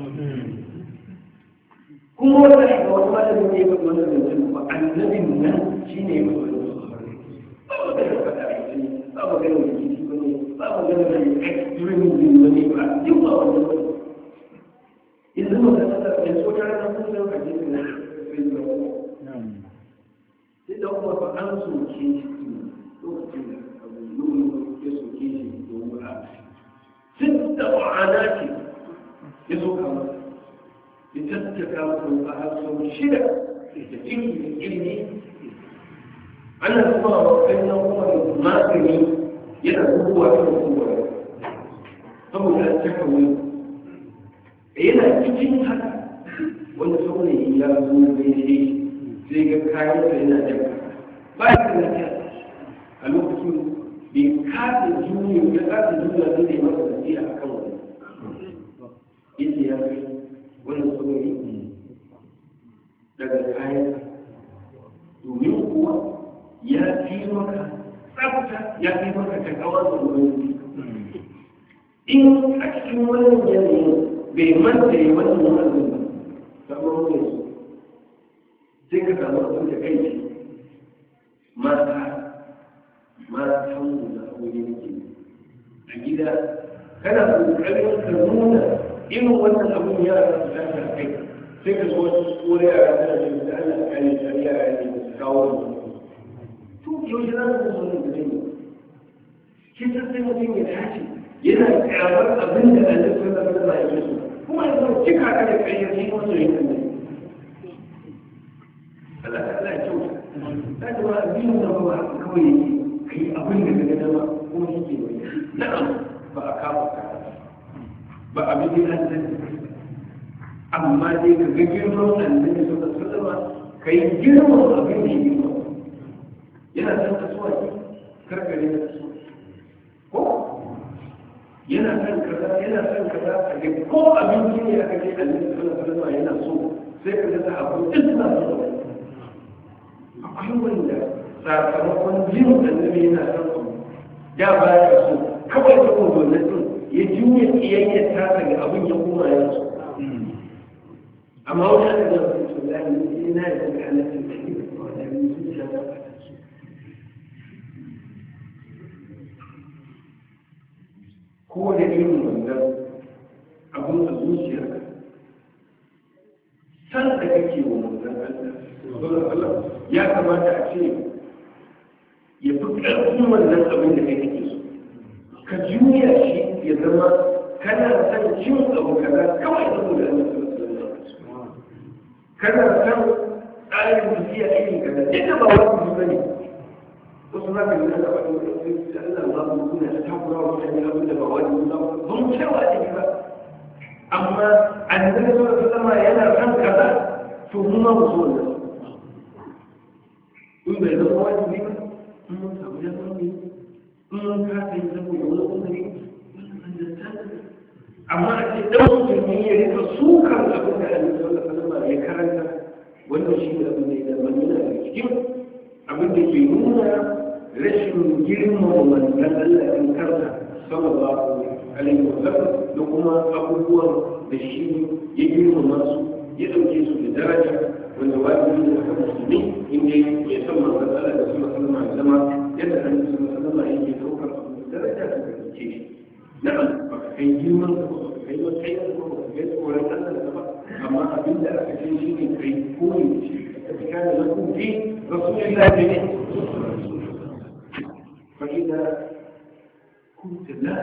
kuma wanda ga wasu malamin ne ba wannan zancen ba annabin nan shine ya mutu ba ba da fada a cikin ba ba ganin wani ba ne ba ba ganin wani extreme din ba ne ba duk ba wannan ba yanzu ma da tsara da so ta ran kun san kaje ne sai da kuma ba an soke shi lokacin da abu yau ya soke shi domin a sitta wa'anati ya so kamar لتتكى وتنقى صوم الشرع لتتكي الإلمي أنا الله أنه هو ما كني يدعو هو هو هو لا تكوي إلى تجين هذا ونسوني إلى زول بيشي زي كاين فإنا جمع بعد ذلك الوقت بكاد الجوني وكاد الجوني الذي مثلا فيها أكون إذا يا wani tsoro daga kayan domin kuwa ya fi maka tsafta ya fi maka takawar da wani in a cikin wannan yanayin bai manta yi wannan wannan ba sabon wani sai ka samu abin da kai ce mata mata da wani yake a gida kana kokarin ka nuna irin wannan abin ya rasu da ta kai sai ka zo wani yara tana da da Allah ka yi da yara ne su kawo su to yau shi za su zo da jini kin san sai mutum ya tashi yana kyamar abin da Allah sallallahu alaihi wasallam ya so kuma yanzu cika ka da kai shi ko so yin ne Allah ta ya ce ta ji wa abin da ba kawai kai abin da kaga dama ko shi ke na'am ba a kawo ka ba abin da an sani amma dai ka ga girman annabi sallallahu alaihi wasallam kai girman abin da yake ba yana san kasuwa ne karkare da su ko yana san kaza yana san kaza a ga ko abinci ne aka ce annabi sallallahu alaihi wasallam yana so sai ka ga abu isma so akwai wanda sakamakon jin annabi yana san su da baya so kawai saboda wannan ya juya kiyayyar tasa ga abin ya koma ya so amma wani aka ga wasu sulani sai na yi daga halittar da ke zuciya ta ɓata su ko da irin wannan abin da zuciyarka san da kake wa manzon Allah ya kamata a ce ya fi ƙarfin wannan abin da kai kake so ka juya shi ya zama kana san cin abu kaza kawai saboda Allah kana san tsarin tafiya irin kaza yadda ba wani su bane wasu za ka yi da wani wani Allah ma mu kuna ta takura wa mutane abin da ba wani su ba mun cewa da ba amma annabi sallallahu alaihi wasallam yana san kaza to mu ma mu so wannan in bai zama wajibi ba in mun samu jama'a ne in mun kasa yin saboda wani uzuri amma a ce ɗan musulmi ya rika sukar abin da annabi sallallahu alaihi wasallam ya karanta wannan shi ne abin da ya zama yana da cikin abin da ke nuna rashin girmama manzon Allah in karta sallallahu alaihi wasallam da kuma abubuwan da shi ya girmama su ya ɗauke su da daraja wanda wajibi ne akan musulmi inda ya san manzon Allah da sallallahu alaihi wasallam zama yadda annabi sallallahu alaihi wasallam yake ɗaukar su da daraja da ɗauke shi na'am ba ka kai girman ka ba ka kai wata kai ba ka kai tsoron Allah da ba amma abin da aka ce shi ne kai koyi shi ka fi kana na kuɗi rasulullahi ne fa idan كنت لا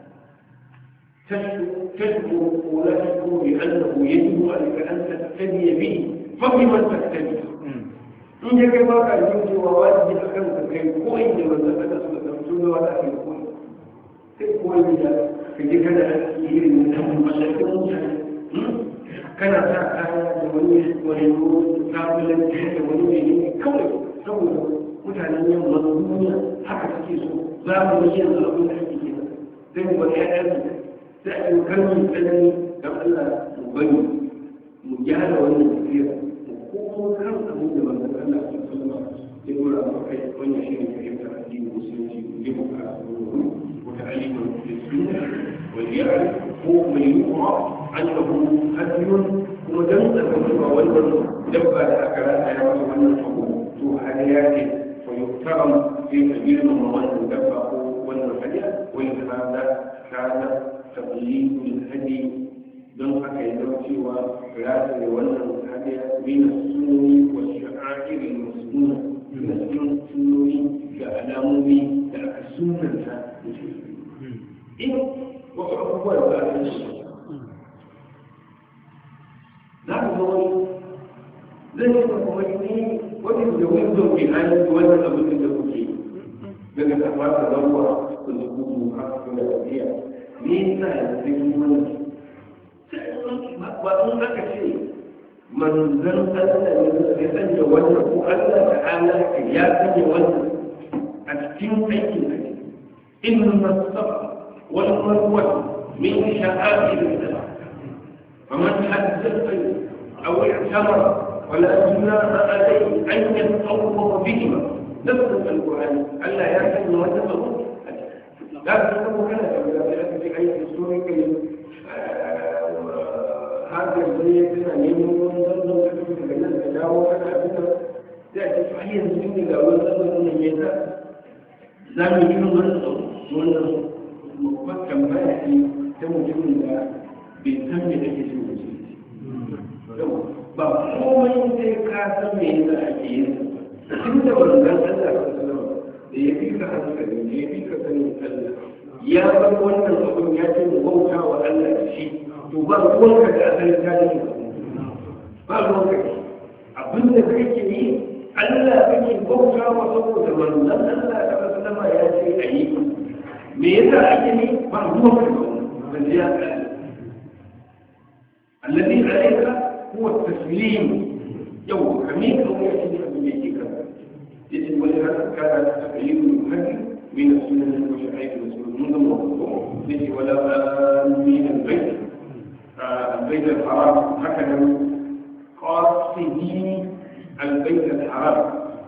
تشكو ولا تشكو بأنه يجب عليك أن تقتدي به فبمن تقتدي إن كما قال يوجد وواجب أكمل كي كوين وزفت سلطة ولا في كوين كوين كي كان أكيد من أهم مشاكل كان ساعة وني وني كاملا وني كوين سووا mutanen yin mazmuniya haka suke so za mu yi yanzu abin da ake kenan zai mu bari ƴaƴan sai a yi kalmi tsanani don Allah mu bari mu gyara wannan tafiya mu komo kan abin da manzon Allah ya sallama ya dora mu kai wannan shi ne fahimtar addinin musulunci ne mu ka wata alimin da sunna wal ya'rif ko mai yuqa annahu hadiyun kuma dan tsaka wannan dabba da aka rasa ya masa wannan abu to hadiya ce ويحترم في سبيل المواد المدفع والنفلة ولهذا كان تقليد الهدي دون حكايته وقياس والهدي من السنن والشعائر المسنونة من السنن كألامه كالسنة إن وقعوا الباقي نحن zai yi kuma ne wani da wisdom behind wannan abin da kuke daga kafa da zauwa da zuku a cikin tafiya ne na yanzu yi wani ba sun aka ce manzan Allah ne ya sanya wannan ko Allah da Allah ya sanya wannan a cikin aikin da ke in masafa wal marwa min sha'a'ir da faman haddatha aw i'tamara ولا جناح عليه أن يتطوف بهما نفس القرآن ألا يحسن وتفضل لا تتطوف كذا ولا في أي سورة هذا الزيت أن يمر ونظر وتفضل بين التجاوز كذا تأتي صحيح الدين إذا وصل من الميزة لا يمكن ونظر ونظر مكتم فاتي تمجم إلى بالتم الذي ba komai sai ka san me yasa ake yin tun da wannan Allah da ya fi ka hankali da ya fi ka sanin Allah ya bar wannan abin ya ce mu bauta wa Allah da shi to ba ruwanka da asalin tarihi ba ruwanka abin da kake yi Allah kake bauta wa saboda wannan Allah da sallama ya ce a yi me yasa ake yi ba ruwanka da wannan ya Allah الذي عليك هو التسليم يوم حميد أو يأتي بأبنيتك يجب ولهذا كان تقليد المهدي من السنة وشعائر الرسول منذ موضوع يجب ولا من البيت البيت الحرام هكذا قاصدين البيت الحرام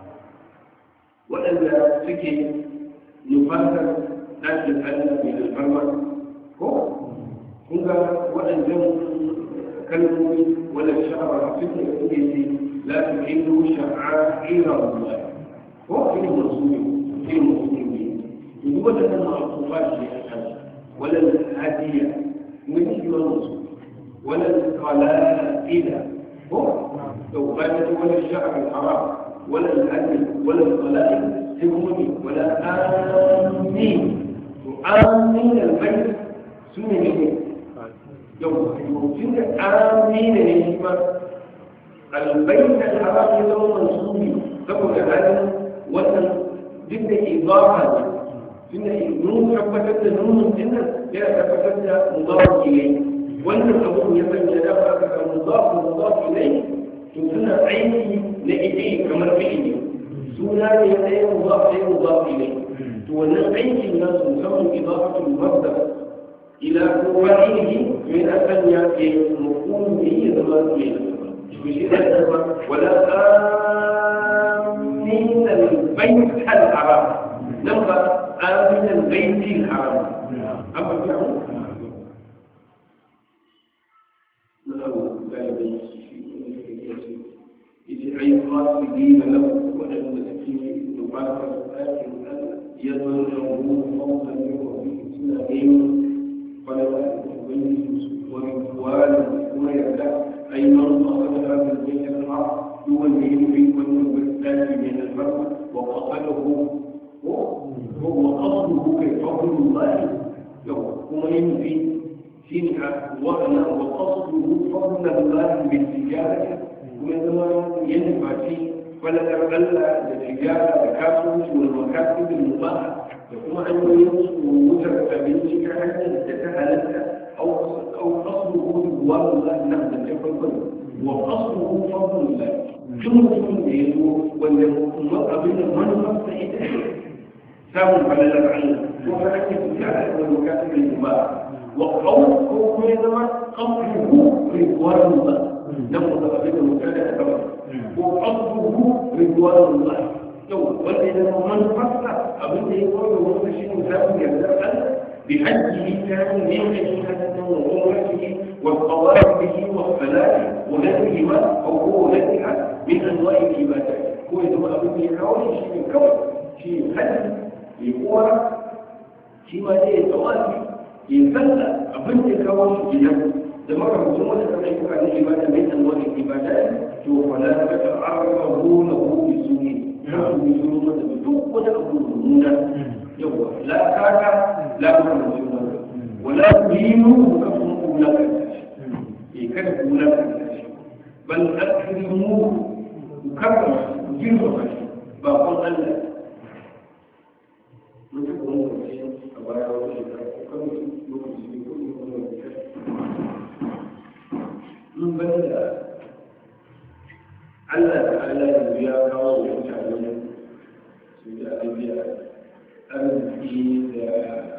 وألا سكي نفاذا ناس الألم من المرمى هو هنا وأن kalmomi wanda sha'awar a cikin da suke ce لا تحلوا شعائر الله هو في المسلمين في المسلمين يقول لنا المعطوفات لأحد ولا الهدية من المسلم ولا القلائل هو لو قالت ولا الشعر الحرام ولا الهدي ولا القلائل سموني ولا آمين آمين البيت سنة جديد يوم سنة آمين الإجماع البيت الحرام يوم منصوبي سبب هذا وأن جدا إضافة سنة نون حبتت نون سنة لا تفتت مضاف إليه وأن الأمر يبين يدفع مضاف مضاف إليه سنة عيني لإيديه كما فيه سنة يديه مضاف إليه مضاف إليه وأن عيني الناس مسمى إضافة المصدر إلى فاعله من أن يأتي مفعول به زمان إليه ولا آمين البيت الحرام نبقى آمين البيت الحرام أما فعله له ذلك إذا أي قاصدين له وأن فيه نبات آخر يظنه موتا وفيه سنين فلا يتبين ورضوان ويرجع أي من قصد هذا البيت الحرام يوليه في كل بالتالي من المرء وقصده هو قصده كفضل الله وما ينفي فيها وأنا وقصده فضل الله بالتجارة ومن ينفع فيه فلا تقلى التجارة الكاسوس والمكاسب المباحة يقوم أن ينصر وجر بنتك حتى تتهلك أو أو قصده رضوان الله نعم تفضل وقصده فضل الله جملة يدو والمرأة بين المنفى سعيدة سام فلل عنه وفلك التجارة والمكاسب المباحة وقوله كما قصده رضوان الله نقول بين المكاسب وقصده رضوان الله والذي من فسر أبدا يقول هو شيء مساوي يبدأ بحجه كان من شهادته وعمرته وقواربه والصلاة وغيرهما أو هو غيرها من أنواع العبادات هو يدعو أبدا يكون شيء كون شيء حج يقول شيء ما جاء التوافي ينفل أبدا يكون شيء لما كان مسلمون يتبعون عن العبادة من أنواع العبادات فلا تتعرضوا بسوء لا كاكا لا مكان ولا تهينوا كفروا لك يكذبوا لك بل أكرموا وكرموا وجرموا باقول الله من بدأ Allah ta'ala yanzu ya kawo wa mutane su da abiya arziki da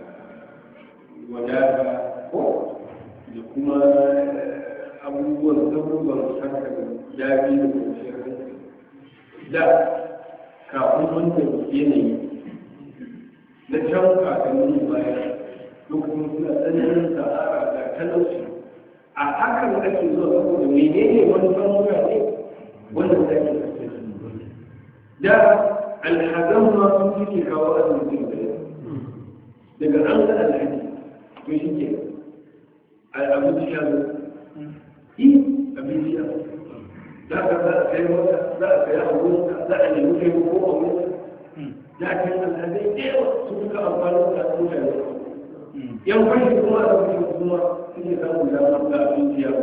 wadata ko da kuma abubuwan abubuwan harkar daɗi da kwanciyar hankali da kafin wannan yanayi na can kakannin baya lokacin suna tsananin sa'ara da talauci a hakan ake zuwa saboda menene manufan mutane wannan da ke da alhazan ma sun suke kawo azumin daga an ga alhaji to shi ke abinci ya zo yi abinci ya zo za ka za a kai wata za a kai abinci za a nemi kai ko abinci za a kai alhazai da yawa su suka amfani da mutane yan fashi kuma a abinci kuma suke samun damar da abinci ya zo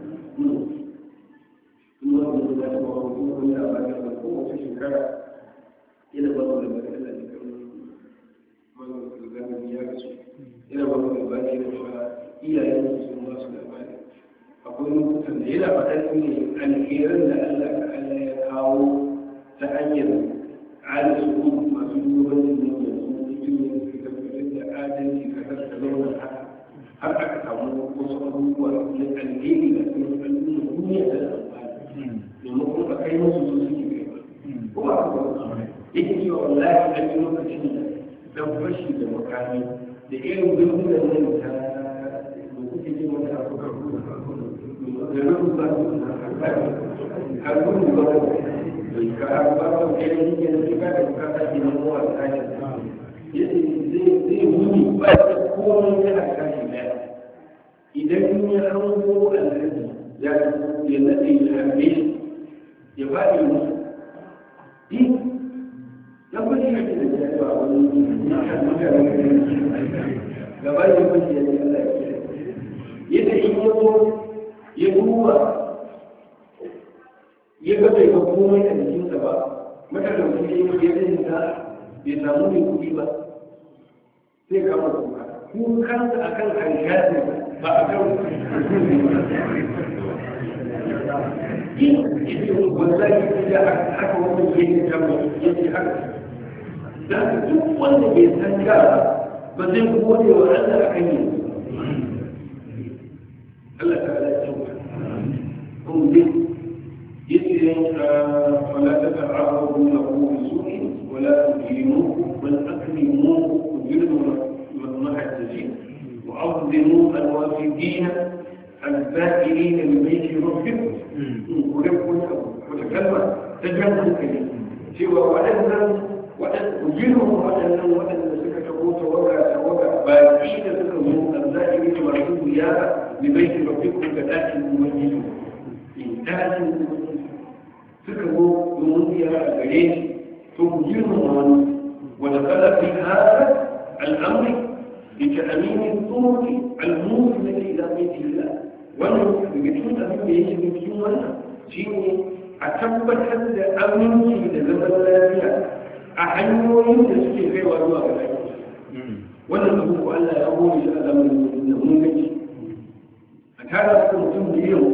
kuma wani da kuma wani da ba da kowace shekara yana ba da bari Allah ne kan wani zamani ya gasu yana ba da bari da cewa iyayen su sun ba su labari akwai lokutan da yana faɗar ne alherin da Allah ta Allah ya kawo ta hanyar ala su masu shugabancin nan da su cikin yin su tabbatar da adalci kasar da zauna haka har aka samu wasu abubuwa na alheri da kuma al'umma duniya da maimakon a kai musu su suke kai ba kuma a kuma yake cewa wallahi an yi lokacin da dan fashi da makami da irin birnin nan ta da kuke ce mata a kuka da rufin ba su na kakari har gudun ba ka har ba ka kai ne ke da ka da ka ta ne mu a kai yace zai zai muni ba ta komai yana kashi daya idan ya hango alhaji ya ya nade ya harbe ya faɗi musu ya kwanci ya ce da ya ba wani gaba ya kwanci ya ce Allah ya ce yadda in ya zo ya duba ya ga bai ga komai a jikinsa ba matalauci ya yi ya zai ta bai samu mai kuɗi ba sai kama kuka kukansa a kan hankali ba a kan yin ilimin wallahi da haka wannan yake kama yake haka da duk wanda bai san ya ba zai gode wa Allah a kan yin Allah ta ala ya tauka kun bi yace wala tata'arradu lahu bi su'in wala tujimuhu bal akrimuhu ujruhu والمحدثين وعظموا الوافدين البائلين من بيت ربكم ولكم وتكلم تجمع كريم سوى وأن وأن أجرهم وأن وأن سكتوا توقع توقع بائلين سكتوا البائلين مرحبوا يا ببيت ربكم كذلك المميزون إنتاج سكتوا يمضي الجريش تجرهم ودخل في هذا الأمر بتأمين الطرق الموصلة إلى بيت الله wannan rubutun abin da yake cikin wannan shine a tabbatar da aminci da zaman lafiya a hanyoyin da suke kaiwa zuwa ga lafiya wannan abu ko Allah ya gode shi a zamanin da mun gaji a tara su mutum da yau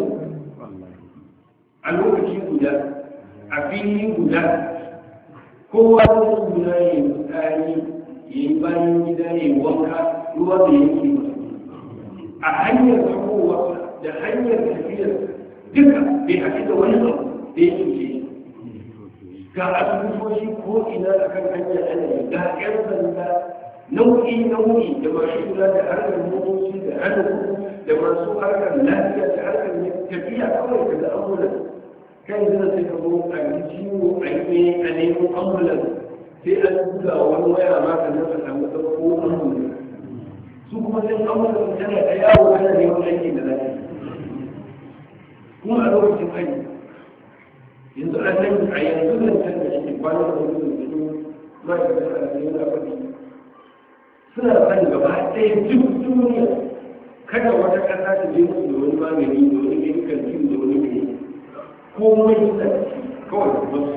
a lokaci guda a fili guda kowa da guda ya yi tsari ya yi bayan gida ya yi wanka ruwa da yake a hanyar takowa da hanyar tafiyar duka bai haɗu da wani abu da ya cuce ga asibitoci ko ina a kan hanyar anayi ga ƴan sanda nau'i nau'i da masu kula da harkar motoci da hana kudu da masu harkar lafiya da harkar tafiya kawai ka da ambulan kan zina sai ka zo a yi ciwo a yi a nemo ambulan sai an buga wani waya ma ka zama samu ɗauko ambulan su kuma sai ambulan tana da yawo tana neman aiki da lafiya kuma a lokacin aiki yanzu an nan a yanzu nan can da ake kwana da wani zuwa ma'aikata a cikin lafafi suna san gaba ɗaya duk duniya kada wata ƙasa ta je musu da wani magani da wani medical team da wani mai komai suna kawai da wasu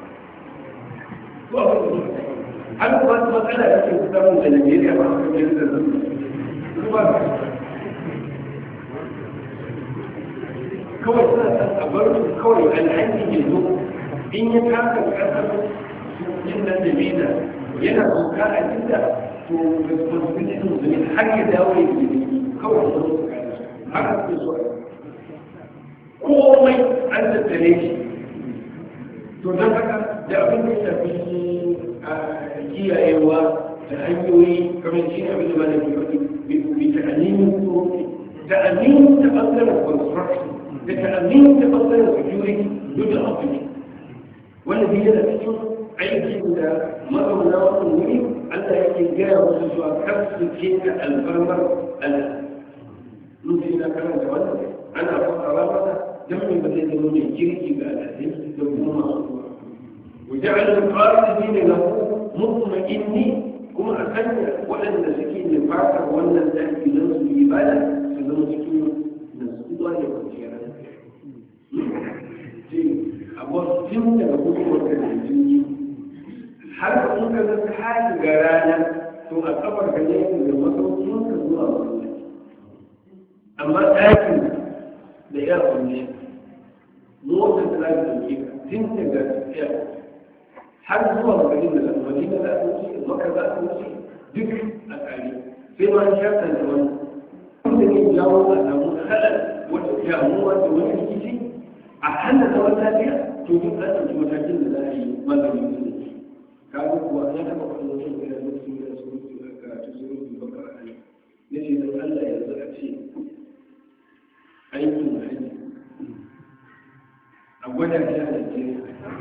har ba su matsala da ke samun da Najeriya ba su kan da zan kuma kawai suna san a bar su kawai alhaji ke zo in ya taka kasar yin nan da bida yana doka a jinda to responsibility su ne har ya dawo ya ke kawai su su kare su haka su so komai an tattare shi to don haka da abin da ya shafi kiyayewa da hanyoyi kamar shi ne abin da ba da ke bi ta alimin tsoro da alimin ta ɓangaren construction da ta'amin ta ɓangaren security duk da abu wanda biyu da cikin aikin da mazauna wannan wuri Allah yake gaya wasu zuwa kar su ce da alfarmar Allah mun na karanta wannan ana fasara masa dan mai ba zai zama mai kirki ga al'adun da kuma masu zuwa وجعل القاصدين له مطمئنين كما أكن وأن سكين الفاكر وأن الأهل لنصر الإبادة سنظر سكين نصر الله يوم abuwa tun daga hukumar da jirgi har ka muka zaka hali ga rana to a kafar ka ne da masaukin ka zuwa wani amma ɗakin da ya kunshi motar da za ka ɗauke ka tun daga tafiya har zuwa garin da zaka wani da za ka wuce maka za ka wuce duk a tsari sai ma an shakar da wani wanda ne jawo a samu halar wata damuwa da wani rikici a hannun zaman lafiya to duk an ɗauki matakin da za a yi maganin da ke kawo kuwa ya taɓa kwallo sun kai da mutum da su rufe a karatu sun rufe baka a ne na ce don Allah yanzu a ce aikin hajji a a gwada shi a Najeriya.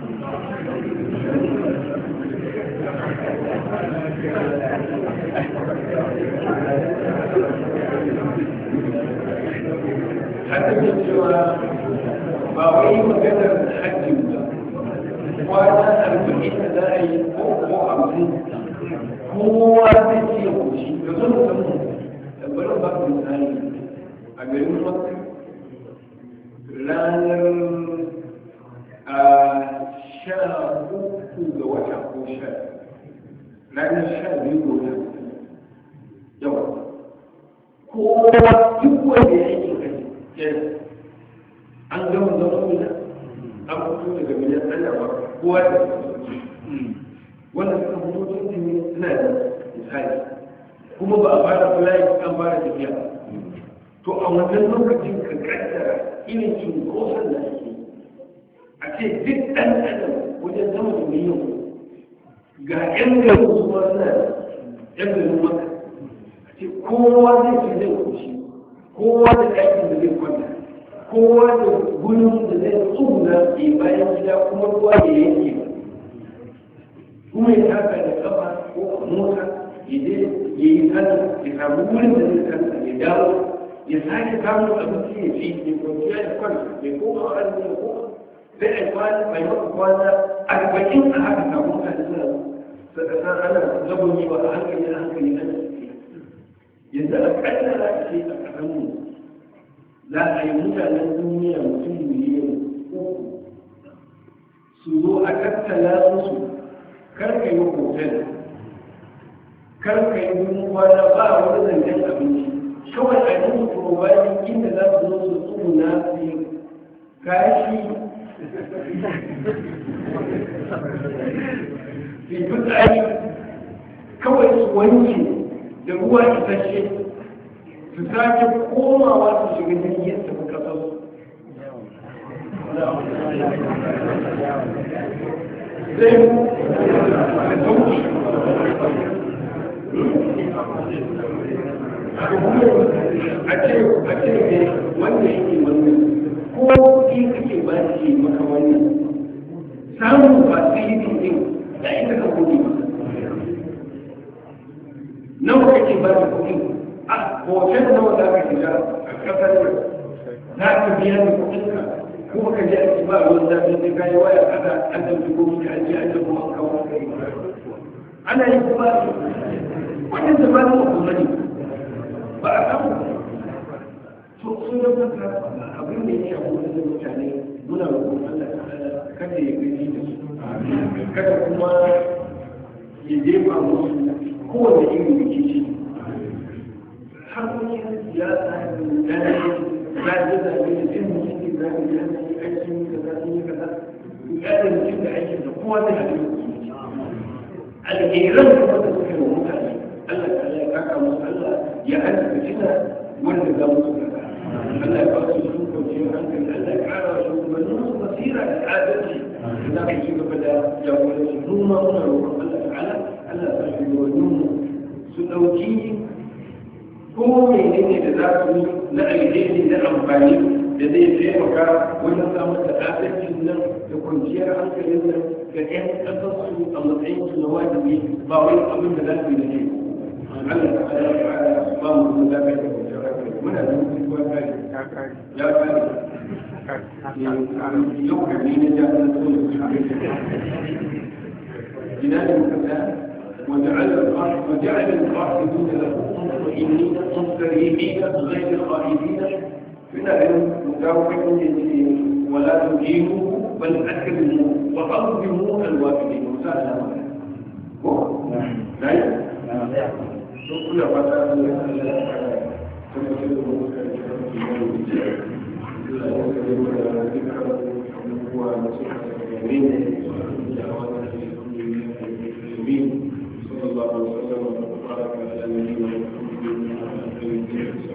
Haka ne cewa ba wai maganar hajji ba, kwana arba'in da za a yi ko ko hamsin kowa zai ce koshi da zo musamman da bari ba ku misali a garin Makka ranar a sha uku ga wata ko sha ranar sha biyu ga wata yawa kowa duk wanda ya yi kai an gama zama mina an fito daga miliyan tsallawa kowa da wanda suka fito cikin ne suna da misali kuma ba a fara fulayi an fara tafiya to a wannan lokacin ka kaddara irin cunkoson da ake a ce duk ɗan adam wajen zama da miliyan ga ƴan garin su ma suna da ƴan garin maka a ce kowa zai ce zai kushi kowa da ɗakin da zai kwanta kowa da gudun da zai tsuguna ke bayan gida kuma ruwa ya yanke ba kuma ya taka da kafa ko a mota ya je ya yi sana ya samu wurin da zai kanta ya dawo ya sake samun abinci ya ci ya kwanciya ya kwanta ya koma a arziki ya koma sai a kwana mai maka kwana arba'in a haka samu mutane suna sakasa ana zagon yi ba a hankali a hankali ana yadda a ƙaddara ce a ƙasanmu za a yi mutanen duniya mutum miliyan uku su zo a tattala musu karka yi hotel karka yi wurin kwana ba wani zancen abinci kawai a yi musu providing inda za su zo su tsuna su yi kashi su yi fitsari kawai su wanke da ruwa isasshe su sake komawa su shiga jirgin su fi kasar su zai mu da sauki a ce a ce ne wanda yake wannan ko kuɗi kake ba shi maka wannan samun fasiri din da ita ka kuɗi nawa kake ba da kuɗi a hoton nawa za ka shiga a ƙasar nan za ka biya da kuɗinka kuma ka je aiki ba ruwan zafi sai ka yi waya kada an ɗauki gobe an je an je kuma an kawo ana yi kuma wannan da ba da kuma ne ba a samu to sun da maka abin da ya shafi wani mutane muna roƙon Allah kada ya gaji da su kada kuma ya jefa musu kowane irin rikici harkokin siyasa da zaɓe zaɓe da jin mutum zaɓe da yana yi aikin da za su yi kaza ƙarin mutum da aikin da kowa zai haɗu da su alheran kuma da suka yi wa mutane Allah ta ya kaka musu Allah ya hana fitina wanda za mu suka Allah ya ba su sun kwanciyar hankali Allah ya ƙara wa shugabannin su basira da adalci da za ka ci gaba da jagoranci noma muna roƙon Allah ta'ala Allah ta shugabannin mu su ɗauki ko menene da za su yi na alheri na amfani da zai taimaka wajen samar da adalcin nan da kwanciyar hankalin nan ga 'yan ƙasarsu a matsayin su na wajibi ba wani abin da za su yi da ke Allah ta ala ta'ala ba mu da za ka yi da kwanciyar hankali muna da mutum kuwa kare ya kare yau ka ne na jami'an soja ina ne muka tsaya وجعل وجعل القاعدين له مطمئنين مستريحين غير خائفين من المتوكلين ولا تجيبوا بل اكرموا وقدموا الوافدين وسهلا نعم كل فتاه صلى الله عليه وسلم وبارك على نبينا محمد وعلى اله وصحبه